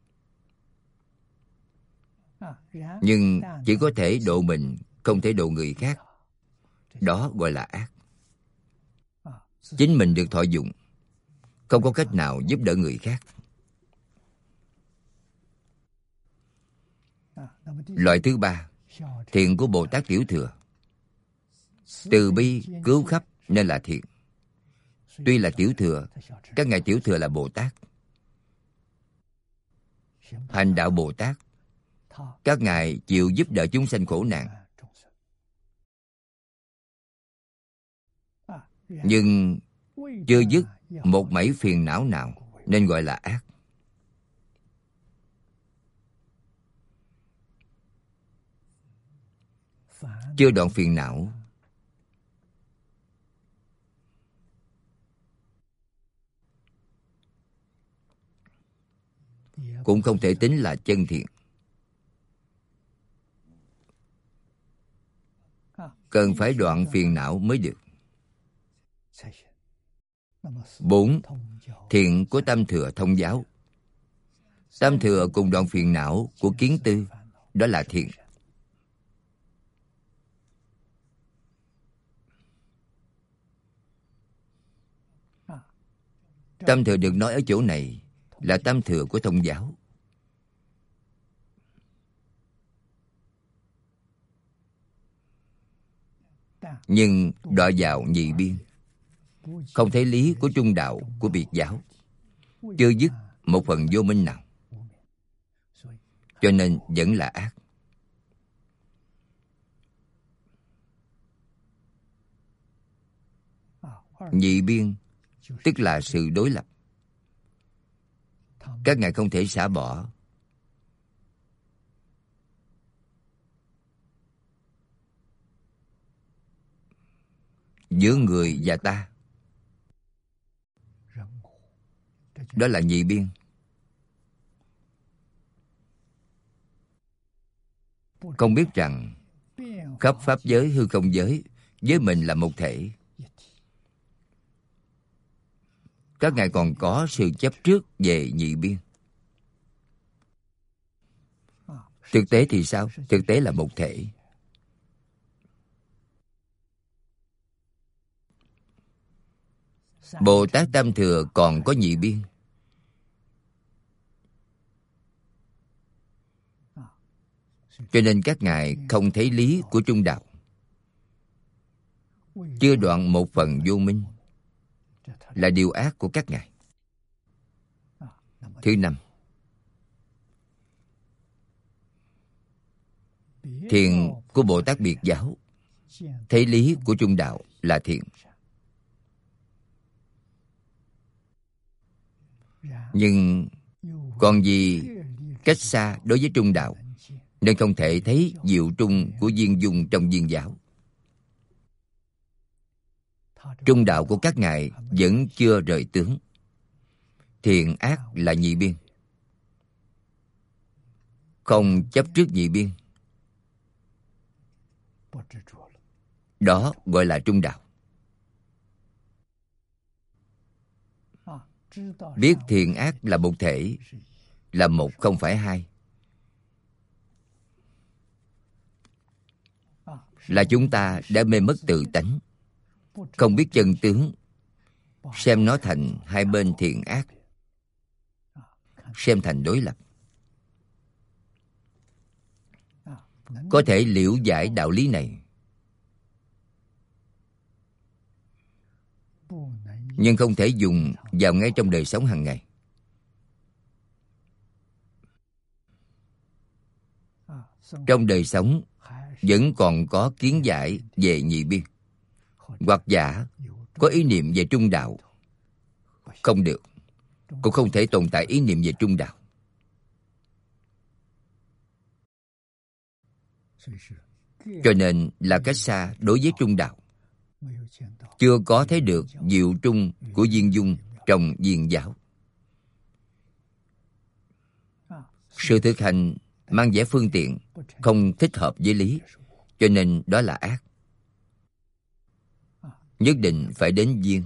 Nhưng chỉ có thể độ mình, không thể độ người khác. Đó gọi là ác. Chính mình được thọ dụng, không có cách nào giúp đỡ người khác. Loại thứ ba, thiện của Bồ Tát Tiểu Thừa. Từ bi cứu khắp nên là thiện. Tuy là Tiểu Thừa, các ngài Tiểu Thừa là Bồ Tát. Hành đạo Bồ Tát các ngài chịu giúp đỡ chúng sanh khổ nạn, nhưng chưa dứt một mảy phiền não nào nên gọi là ác. Chưa đoạn phiền não cũng không thể tính là chân thiện. Cần phải đoạn phiền não mới được. Bốn, thiện của tam thừa thông giáo. Tam thừa cùng đoạn phiền não của kiến tư, đó là thiện. Tam thừa được nói ở chỗ này là tam thừa của thông giáo. Nhưng đọa vào nhị biên, không thấy lý của trung đạo của biệt giáo, chưa dứt một phần vô minh nào, cho nên vẫn là ác. Nhị biên tức là sự đối lập. Các ngài không thể xả bỏ. Giữa người và ta, đó là nhị biên. Không biết rằng khắp pháp giới hư không giới với mình là một thể. Các ngài còn có sự chấp trước về nhị biên. Thực tế thì sao? Thực tế là một thể. Bồ Tát Tam Thừa còn có nhị biên. Cho nên các ngài không thấy lý của trung đạo, chưa đoạn một phần vô minh, là điều ác của các ngài. Thứ năm, thiện của Bồ Tát biệt giáo, thấy lý của trung đạo là thiện. Nhưng còn vì cách xa đối với trung đạo, nên không thể thấy diệu trung của viên dung trong viên giáo. Trung đạo của các ngài vẫn chưa rời tướng. Thiện ác là nhị biên, không chấp trước nhị biên, đó gọi là trung đạo. Biết thiện ác là một thể, là một không phải hai, là chúng ta đã mê mất tự tánh, không biết chân tướng, xem nó thành hai bên thiện ác, xem thành đối lập. Có thể liễu giải đạo lý này, nhưng không thể dùng vào ngay trong đời sống hàng ngày. Trong đời sống vẫn còn có kiến giải về nhị biên, hoặc giả có ý niệm về trung đạo. Không được, cũng không thể tồn tại ý niệm về trung đạo. Cho nên là cách xa đối với trung đạo, chưa có thấy được diệu trung của viên dung trong viên giáo. Sự thực hành mang vẻ phương tiện, không thích hợp với lý, cho nên đó là ác. Nhất định phải đến viên.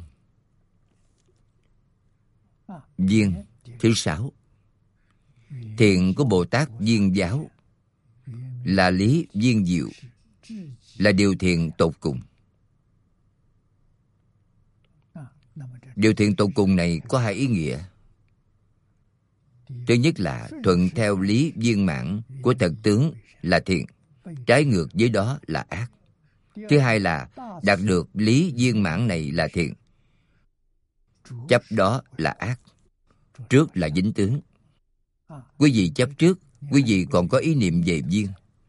Viên thứ sáu, thiện của Bồ Tát viên giáo là lý viên diệu, là điều thiện tột cùng. Điều thiện tột cùng này có hai ý nghĩa. Thứ nhất là thuận theo lý viên mãn của thật tướng là thiện, trái ngược với đó là ác. Thứ hai là đạt được lý viên mãn này là thiện, chấp đó là ác. Trước là dính tướng. Quý vị chấp trước quý vị còn có ý niệm về duyên.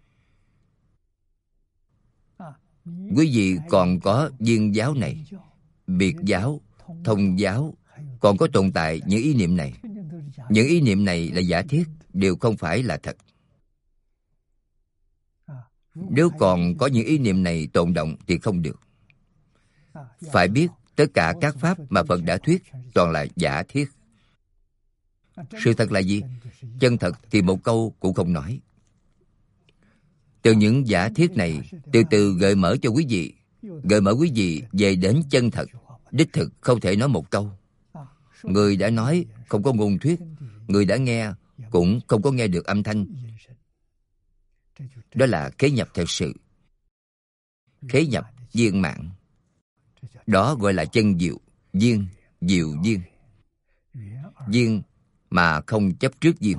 Quý vị còn có duyên giáo này, biệt giáo, thông giáo, còn có tồn tại những ý niệm này. Những ý niệm này là giả thiết, đều không phải là thật. Nếu còn có những ý niệm này tồn động thì không được. Phải biết tất cả các pháp mà Phật đã thuyết toàn là giả thiết. Sự thật là gì? Chân thật thì một câu cũng không nói. Từ những giả thiết này từ từ gợi mở cho quý vị, gợi mở quý vị về đến chân thật. Đích thực không thể nói một câu. Người đã nói không có ngôn thuyết, người đã nghe cũng không có nghe được âm thanh. Đó là khế nhập thật sự, khế nhập viên mãn. Đó gọi là chân diệu, duyên, diệu duyên. Duyên mà không chấp trước duyên.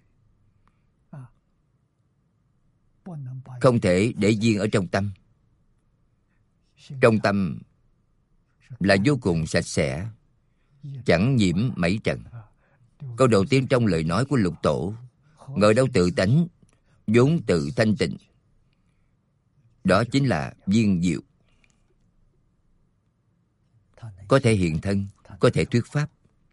Không thể để duyên ở trong tâm. Trong tâm là vô cùng sạch sẽ, chẳng nhiễm mảy trần. Câu đầu tiên trong lời nói của Lục Tổ, ngờ đâu tự tánh, vốn tự thanh tịnh. Đó chính là duyên diệu. Có thể hiện thân, có thể thuyết pháp.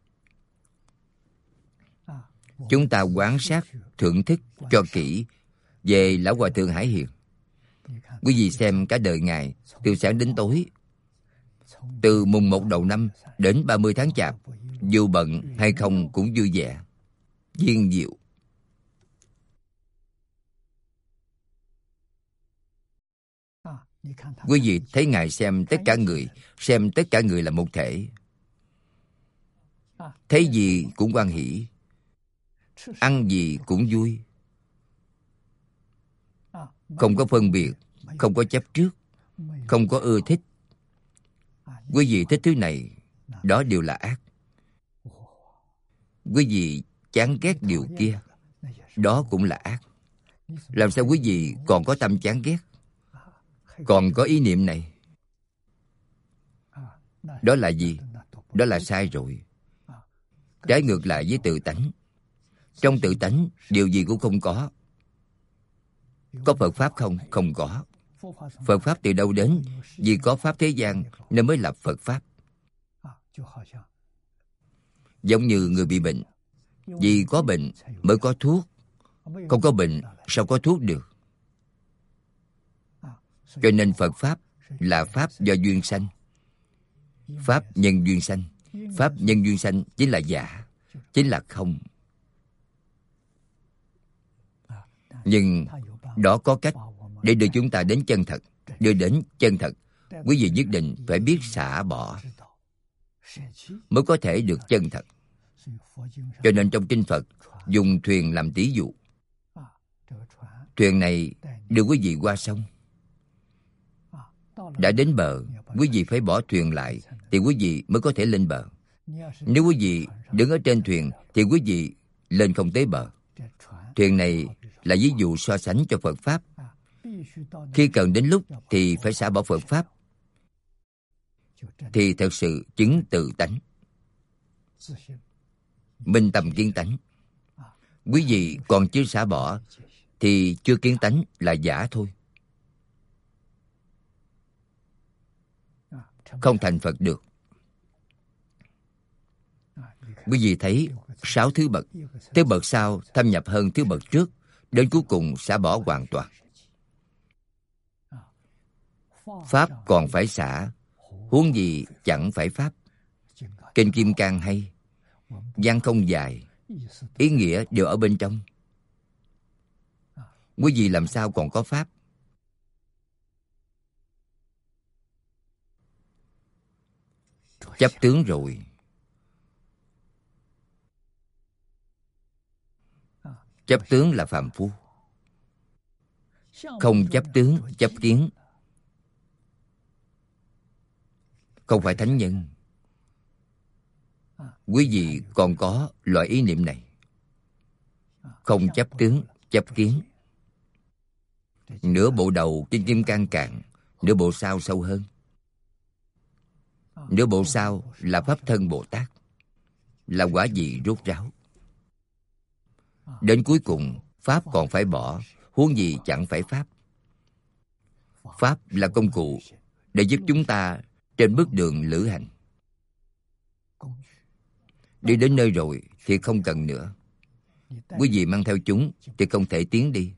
Chúng ta quan sát, thưởng thức cho kỹ về Lão Hòa Thượng Hải Hiền. Quý vị xem cả đời Ngài, từ sáng đến tối, từ mùng một đầu năm đến ba mươi tháng Chạp, dù bận hay không cũng vui vẻ, duyên diệu. Quý vị thấy Ngài xem tất cả người, xem tất cả người là một thể. Thấy gì cũng hoan hỷ, ăn gì cũng vui. Không có phân biệt, không có chấp trước, không có ưa thích. Quý vị thích thứ này, đó đều là ác. Quý vị chán ghét điều kia, đó cũng là ác. Làm sao quý vị còn có tâm chán ghét, còn có ý niệm này? Đó là gì? Đó là sai rồi. Trái ngược lại với tự tánh. Trong tự tánh, điều gì cũng không có. Có Phật Pháp không? Không có. Phật Pháp từ đâu đến? Vì có Pháp thế gian nên mới lập Phật Pháp. Giống như người bị bệnh, vì có bệnh mới có thuốc. Không có bệnh, sao có thuốc được? Cho nên Phật Pháp là Pháp do duyên sanh. Pháp nhân duyên sanh. Pháp nhân duyên sanh chính là giả, chính là không. Nhưng đó có cách để đưa chúng ta đến chân thật. Đưa đến chân thật, quý vị nhất định phải biết xả bỏ mới có thể được chân thật. Cho nên trong kinh Phật dùng thuyền làm tỷ dụ. Thuyền này đưa quý vị qua sông. Đã đến bờ, quý vị phải bỏ thuyền lại thì quý vị mới có thể lên bờ. Nếu quý vị đứng ở trên thuyền thì quý vị lên không tới bờ. Thuyền này là ví dụ so sánh cho Phật Pháp. Khi cần đến lúc thì phải xả bỏ Phật Pháp, thì thật sự chứng tự tánh, minh tâm kiến tánh. Quý vị còn chưa xả bỏ thì chưa kiến tánh, là giả thôi. Không thành Phật được. Quý vị thấy sáu thứ bậc, thứ bậc sau thâm nhập hơn thứ bậc trước, đến cuối cùng xả bỏ hoàn toàn. Pháp còn phải xả, huống gì chẳng phải Pháp. Kinh Kim Cang hay, văn không dài, ý nghĩa đều ở bên trong. Quý vị làm sao còn có Pháp? Chấp tướng rồi. Chấp tướng là phàm phu. Không chấp tướng, chấp kiến, không phải thánh nhân. Quý vị còn có loại ý niệm này. Không chấp tướng, chấp kiến. Nửa bộ đầu Kinh Kim Cang cạn, nửa bộ sau sâu hơn. Nửa bộ sau là Pháp Thân Bồ Tát, là quả vị rốt ráo. Đến cuối cùng, Pháp còn phải bỏ, huống gì chẳng phải Pháp. Pháp là công cụ để giúp chúng ta trên bước đường lữ hành. Đi đến nơi rồi thì không cần nữa. Quý vị mang theo chúng thì không thể tiến đi.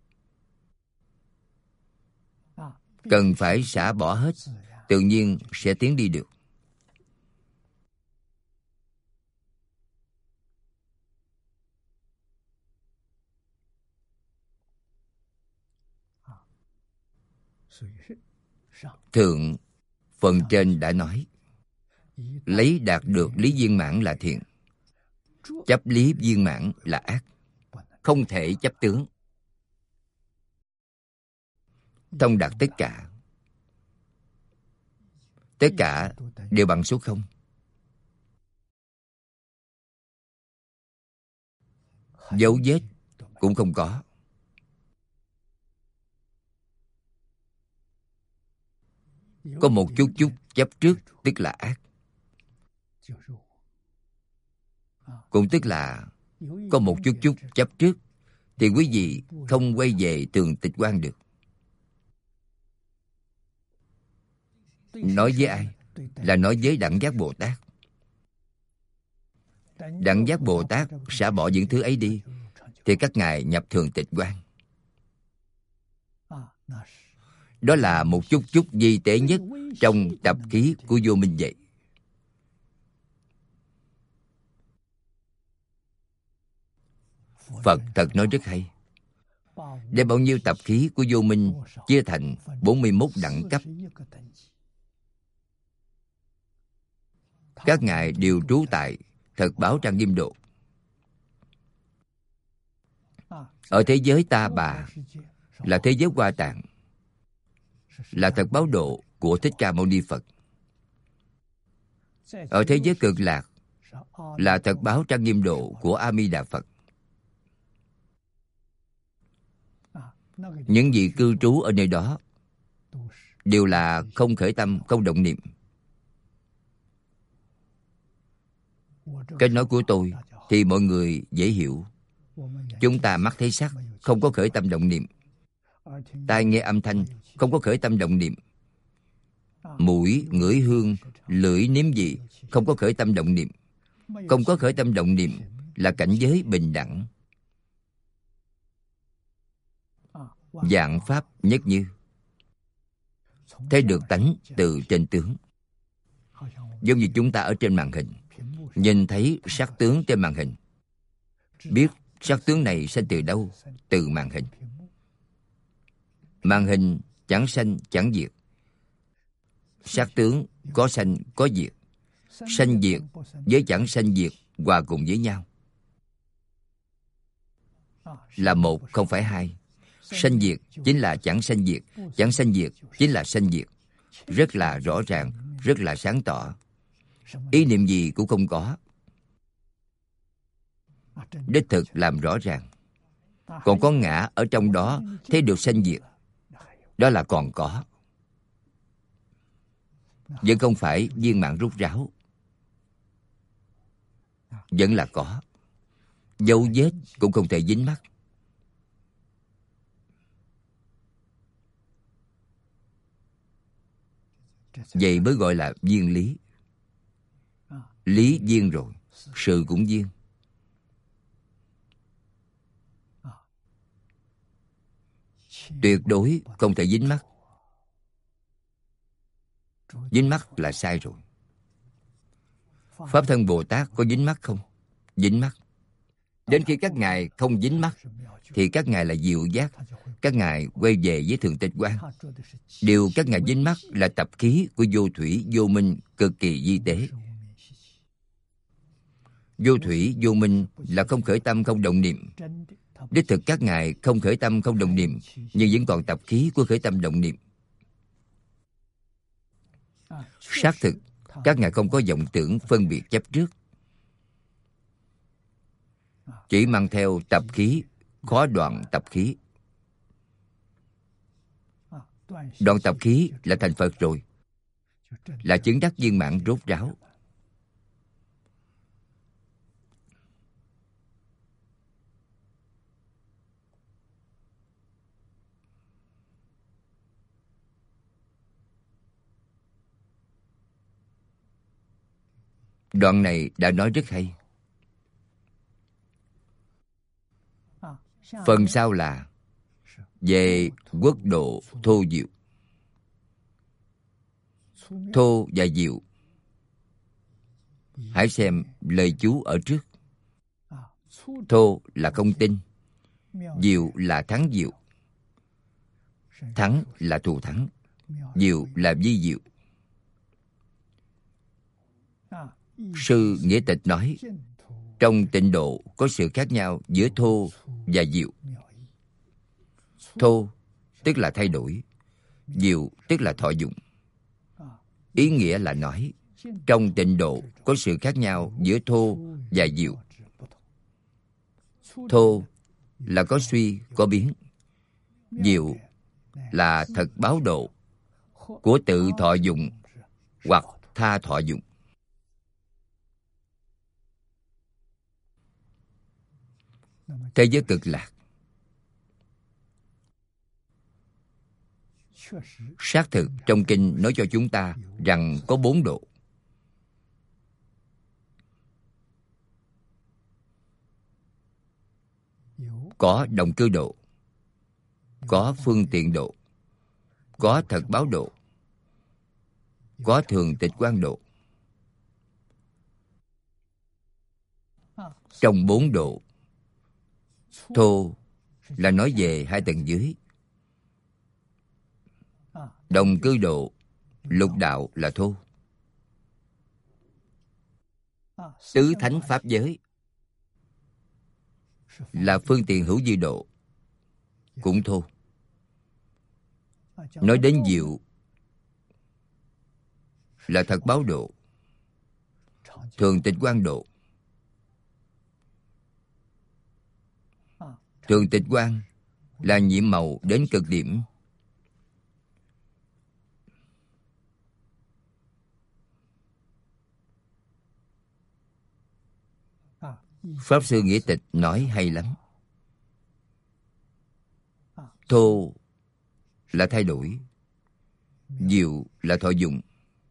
Cần phải xả bỏ hết, tự nhiên sẽ tiến đi được. Thượng phần trên đã nói, lấy đạt được lý viên mãn là thiện, chấp lý viên mãn là ác. Không thể chấp tướng. Thông đạt tất cả. Tất cả đều bằng số không. Dấu vết cũng không có. Có một chút chút chấp trước tức là ác. Cũng tức là có một chút chút chấp trước thì quý vị không quay về thường tịch quan được. Nói với ai? Là nói với Đẳng Giác Bồ Tát. Đẳng Giác Bồ Tát xả bỏ những thứ ấy đi thì các ngài nhập thường tịch quan. Đó là một chút chút vi tế nhất trong tập khí của vô minh vậy. Phật thật nói rất hay. Để bao nhiêu tập khí của vô minh chia thành bốn mươi mốt đẳng cấp. Các ngài đều trú tại Thật Báo Trang Nghiêm Độ. Ở thế giới Ta Bà là thế giới Hoa Tạng, là Thật Báo Độ của Thích Ca Mâu Ni Phật. Ở thế giới Cực Lạc là Thật Báo Trang Nghiêm Độ của A Di Đà Phật. Những vị cư trú ở nơi đó đều là không khởi tâm, không động niệm. Cách nói của tôi thì mọi người dễ hiểu. Chúng ta mắt thấy sắc, không có khởi tâm động niệm. Tai nghe âm thanh, không có khởi tâm động niệm. Mũi ngửi hương, lưỡi nếm vị, không có khởi tâm động niệm. Không có khởi tâm động niệm là cảnh giới bình đẳng. Vạn pháp nhất như. Thấy được tánh từ trên tướng. Giống như chúng ta ở trên màn hình, nhìn thấy sắc tướng trên màn hình, biết sắc tướng này sanh từ đâu? Từ màn hình. Màn hình chẳng sanh chẳng diệt. Sắc tướng có sanh có diệt. Sanh diệt với chẳng sanh diệt hòa cùng với nhau, là một không phải hai. Sanh diệt chính là chẳng sanh diệt, chẳng sanh diệt chính là sanh diệt. Rất là rõ ràng, rất là sáng tỏ. Ý niệm gì cũng không có. Đích thực làm rõ ràng. Còn có ngã ở trong đó, thấy được sanh diệt, đó là còn có. Vẫn không phải viên mãn rút ráo, vẫn là có. Dấu vết cũng không thể dính mắc. Vậy mới gọi là viên lý. Lý viên rồi, sự cũng viên. Tuyệt đối không thể dính mắc. Dính mắc là sai rồi. Pháp Thân Bồ Tát có dính mắc không? Dính mắc. Đến khi các ngài không dính mắc thì các ngài là diệu giác. Các ngài quay về với thường tịch quan. Điều các ngài dính mắc là tập khí của vô thủy vô minh cực kỳ vi tế. Vô thủy vô minh là không khởi tâm không động niệm. Đích thực các ngài không khởi tâm không động niệm, nhưng vẫn còn tập khí của khởi tâm động niệm. Xác thực các ngài không có vọng tưởng phân biệt chấp trước, chỉ mang theo tập khí, khó đoạn tập khí. Đoạn tập khí là thành Phật rồi, là chứng đắc viên mãn rốt ráo. Đoạn này đã nói rất hay. Phần sau là về quốc độ thô diệu. Thô và diệu, hãy xem lời chú ở trước. Thô là không tin, diệu là thắng diệu, thắng là thù thắng, diệu là vi diệu. Sư Nghĩa Tịch nói, trong tịnh độ có sự khác nhau giữa thô và diệu. Thô tức là thay đổi, diệu tức là thọ dụng. Ý nghĩa là nói, trong tịnh độ có sự khác nhau giữa thô và diệu. Thô là có suy, có biến. Diệu là thật báo độ của tự thọ dụng hoặc tha thọ dụng. Thế giới cực lạc xác thực trong kinh nói cho chúng ta rằng có bốn độ. Có đồng cư độ, có phương tiện độ, có thật báo độ, có thường tịch quan độ. Trong bốn độ, thô là nói về hai tầng dưới. Đồng cư độ, lục đạo là thô. Tứ thánh pháp giới là phương tiện hữu vi độ, cũng thô. Nói đến diệu là thật báo độ, thường tịch quan độ. Thường tịch quan là nhiệm màu đến cực điểm. Pháp Sư Nghĩa Tịch nói hay lắm. Thô là thay đổi, diệu là thọ dụng.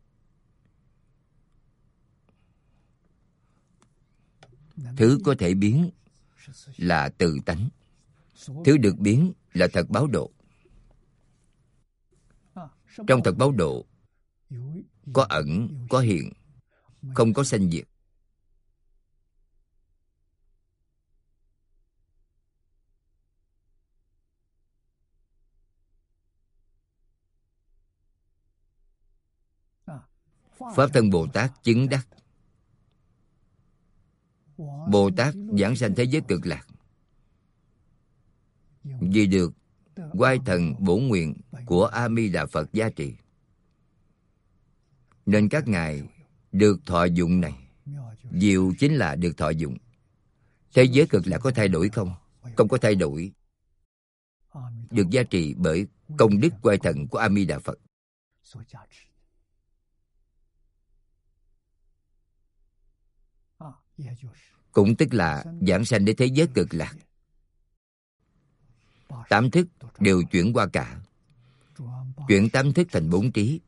Thứ có thể biến là tự tánh, thứ được biến là thật báo độ. Trong thật báo độ có ẩn, có hiện, không có sanh diệt. Pháp Thân Bồ Tát chứng đắc. Bồ Tát giảng sanh thế giới cực lạc vì được oai thần bổn nguyện của A Di Đà Phật gia trì, nên các ngài được thọ dụng này. Diệu chính là được thọ dụng. Thế giới cực lạc có thay đổi không? Không có thay đổi. Được gia trì bởi công đức oai thần của A Di Đà Phật. Cũng tức là giảng sanh đến thế giới cực lạc. Tám thức đều chuyển qua cả, chuyển tám thức thành bốn trí.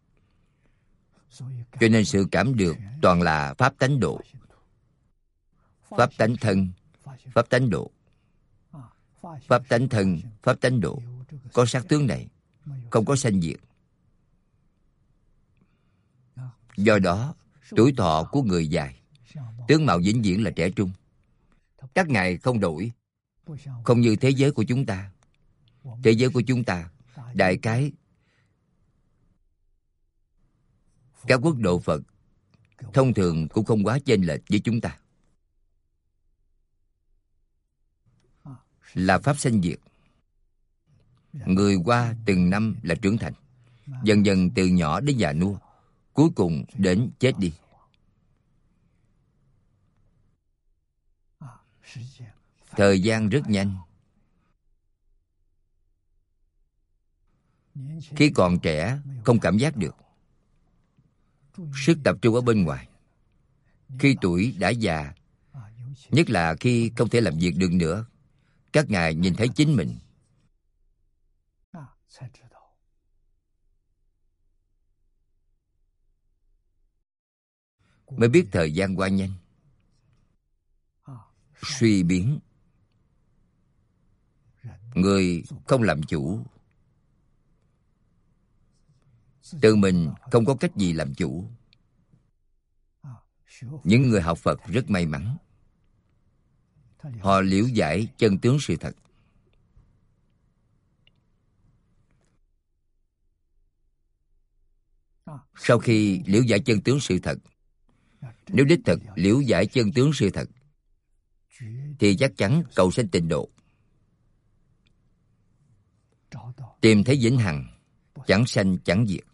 Cho nên sự cảm được toàn là pháp tánh độ, pháp tánh thân, pháp tánh độ, pháp tánh thân, pháp tánh độ. Có sắc tướng này, không có sanh diệt. Do đó, tuổi thọ của người dài, tướng mạo vĩnh viễn là trẻ trung. Các ngài không đổi, không như thế giới của chúng ta. Thế giới của chúng ta, đại cái các quốc độ Phật thông thường cũng không quá chênh lệch với chúng ta. Là pháp sanh diệt. Người qua từng năm là trưởng thành, dần dần từ nhỏ đến già nua, cuối cùng đến chết đi. Thời gian rất nhanh. Khi còn trẻ không cảm giác được, sức tập trung ở bên ngoài. Khi tuổi đã già, nhất là khi không thể làm việc được nữa, các ngài nhìn thấy chính mình, mới biết thời gian qua nhanh. Suy biến. Người không làm chủ, tự mình không có cách gì làm chủ. Những người học Phật rất may mắn. Họ liễu giải chân tướng sự thật. Sau khi liễu giải chân tướng sự thật, nếu đích thực liễu giải chân tướng sự thật, thì chắc chắn cầu sanh tịnh độ, tìm thấy vĩnh hằng, chẳng sanh chẳng diệt.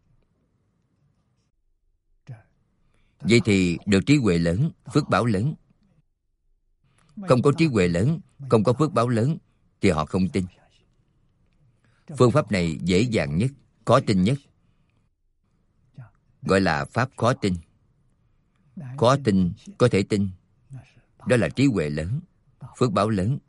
Vậy thì được trí huệ lớn, phước báo lớn. Không có trí huệ lớn, không có phước báo lớn, thì họ không tin. Phương pháp này dễ dàng nhất, khó tin nhất, gọi là pháp khó tin. Khó tin, có thể tin. Đó là trí huệ lớn, phước báo lớn.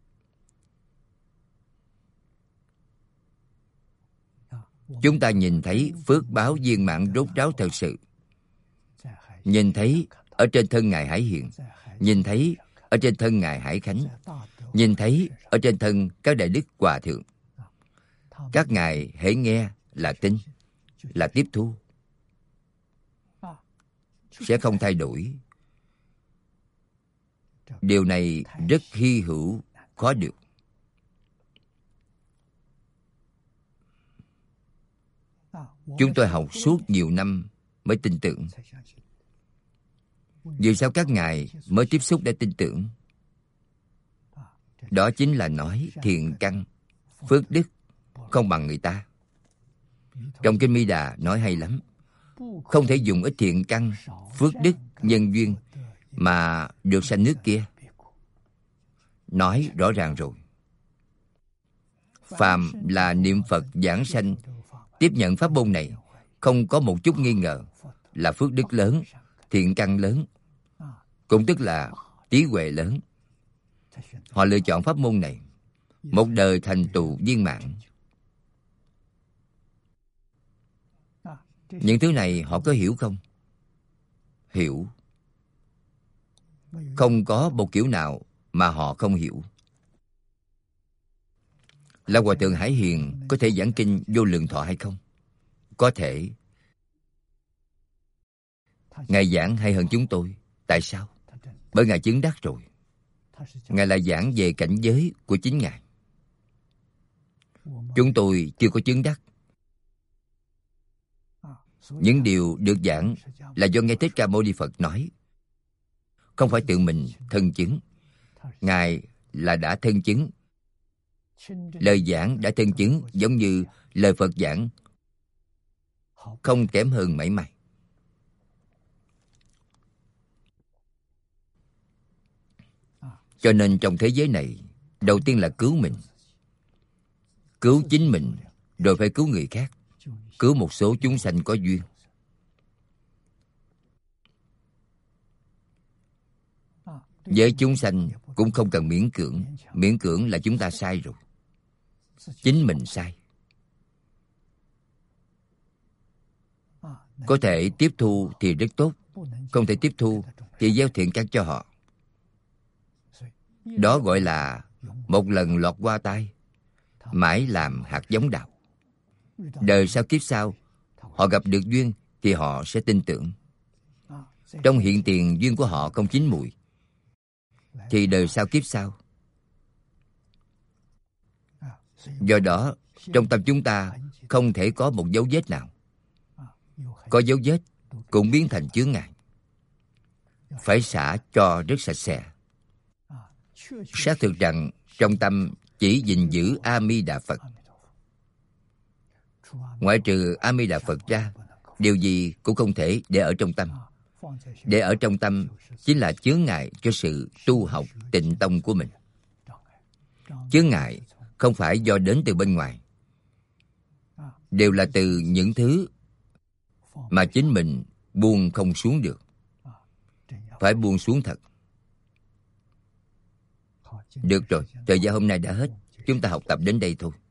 Chúng ta nhìn thấy phước báo viên mãn rốt ráo thật sự. Nhìn thấy ở trên thân Ngài Hải Hiền, nhìn thấy ở trên thân Ngài Hải Khánh, nhìn thấy ở trên thân các đại đức hòa thượng. Các ngài hễ nghe là tin, là tiếp thu, sẽ không thay đổi. Điều này rất hy hữu, khó được. Chúng tôi học suốt nhiều năm mới tin tưởng. Vì sao các ngài mới tiếp xúc để tin tưởng? Đó chính là nói thiện căn, phước đức không bằng người ta. Trong Kinh Mi Đà nói hay lắm. Không thể dùng ít thiện căn, phước đức, nhân duyên mà được sanh nước kia. Nói rõ ràng rồi. Phàm là niệm Phật giảng sanh, tiếp nhận pháp môn này, không có một chút nghi ngờ, là phước đức lớn, thiện căn lớn, cũng tức là trí huệ lớn. Họ lựa chọn pháp môn này, một đời thành tựu viên mãn. Những thứ này họ có hiểu không? Hiểu. Không có một kiểu nào mà họ không hiểu. Là Hòa Thượng Hải Hiền có thể giảng kinh Vô Lượng Thọ hay không? Có thể. Ngài giảng hay hơn chúng tôi. Tại sao? Bởi Ngài chứng đắc rồi. Ngài là giảng về cảnh giới của chính Ngài. Chúng tôi chưa có chứng đắc. Những điều được giảng là do nghe Thích Ca Mâu Ni Phật nói, không phải tự mình thân chứng. Ngài là đã thân chứng. Lời giảng đã thân chứng, giống như lời Phật giảng, không kém hơn mảy may. Cho nên trong thế giới này, đầu tiên là cứu mình. Cứu chính mình, rồi phải cứu người khác. Cứu một số chúng sanh có duyên. Với chúng sanh cũng không cần miễn cưỡng. Miễn cưỡng là chúng ta sai rồi. Chính mình sai. Có thể tiếp thu thì rất tốt. Không thể tiếp thu thì gieo thiện căn cho họ. Đó gọi là một lần lọt qua tai, mãi làm hạt giống đạo. Đời sau kiếp sau, họ gặp được duyên thì họ sẽ tin tưởng. Trong hiện tiền duyên của họ không chín mùi, thì đời sau kiếp sau. Do đó, trong tâm chúng ta không thể có một dấu vết nào. Có dấu vết cũng biến thành chướng ngại. Phải xả cho rất sạch sẽ. Xác thực rằng trong tâm chỉ gìn giữ A Di Đà Phật. Ngoại trừ A Di Đà Phật ra, điều gì cũng không thể để ở trong tâm. Để ở trong tâm chính là chướng ngại cho sự tu học Tịnh Tông của mình. Chướng ngại không phải do đến từ bên ngoài, đều là từ những thứ mà chính mình buông không xuống được. Phải buông xuống thật. Được rồi, thời gian hôm nay đã hết. Chúng ta học tập đến đây thôi.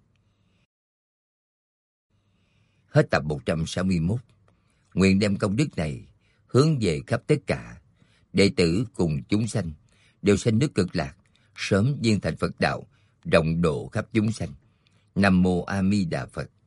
Hết tập một trăm sáu mươi mốt. Nguyện đem công đức này hướng về khắp tất cả, đệ tử cùng chúng sanh đều sanh nước Cực Lạc, sớm viên thành Phật đạo, rộng độ khắp chúng sanh. Nam mô A Di Đà Phật.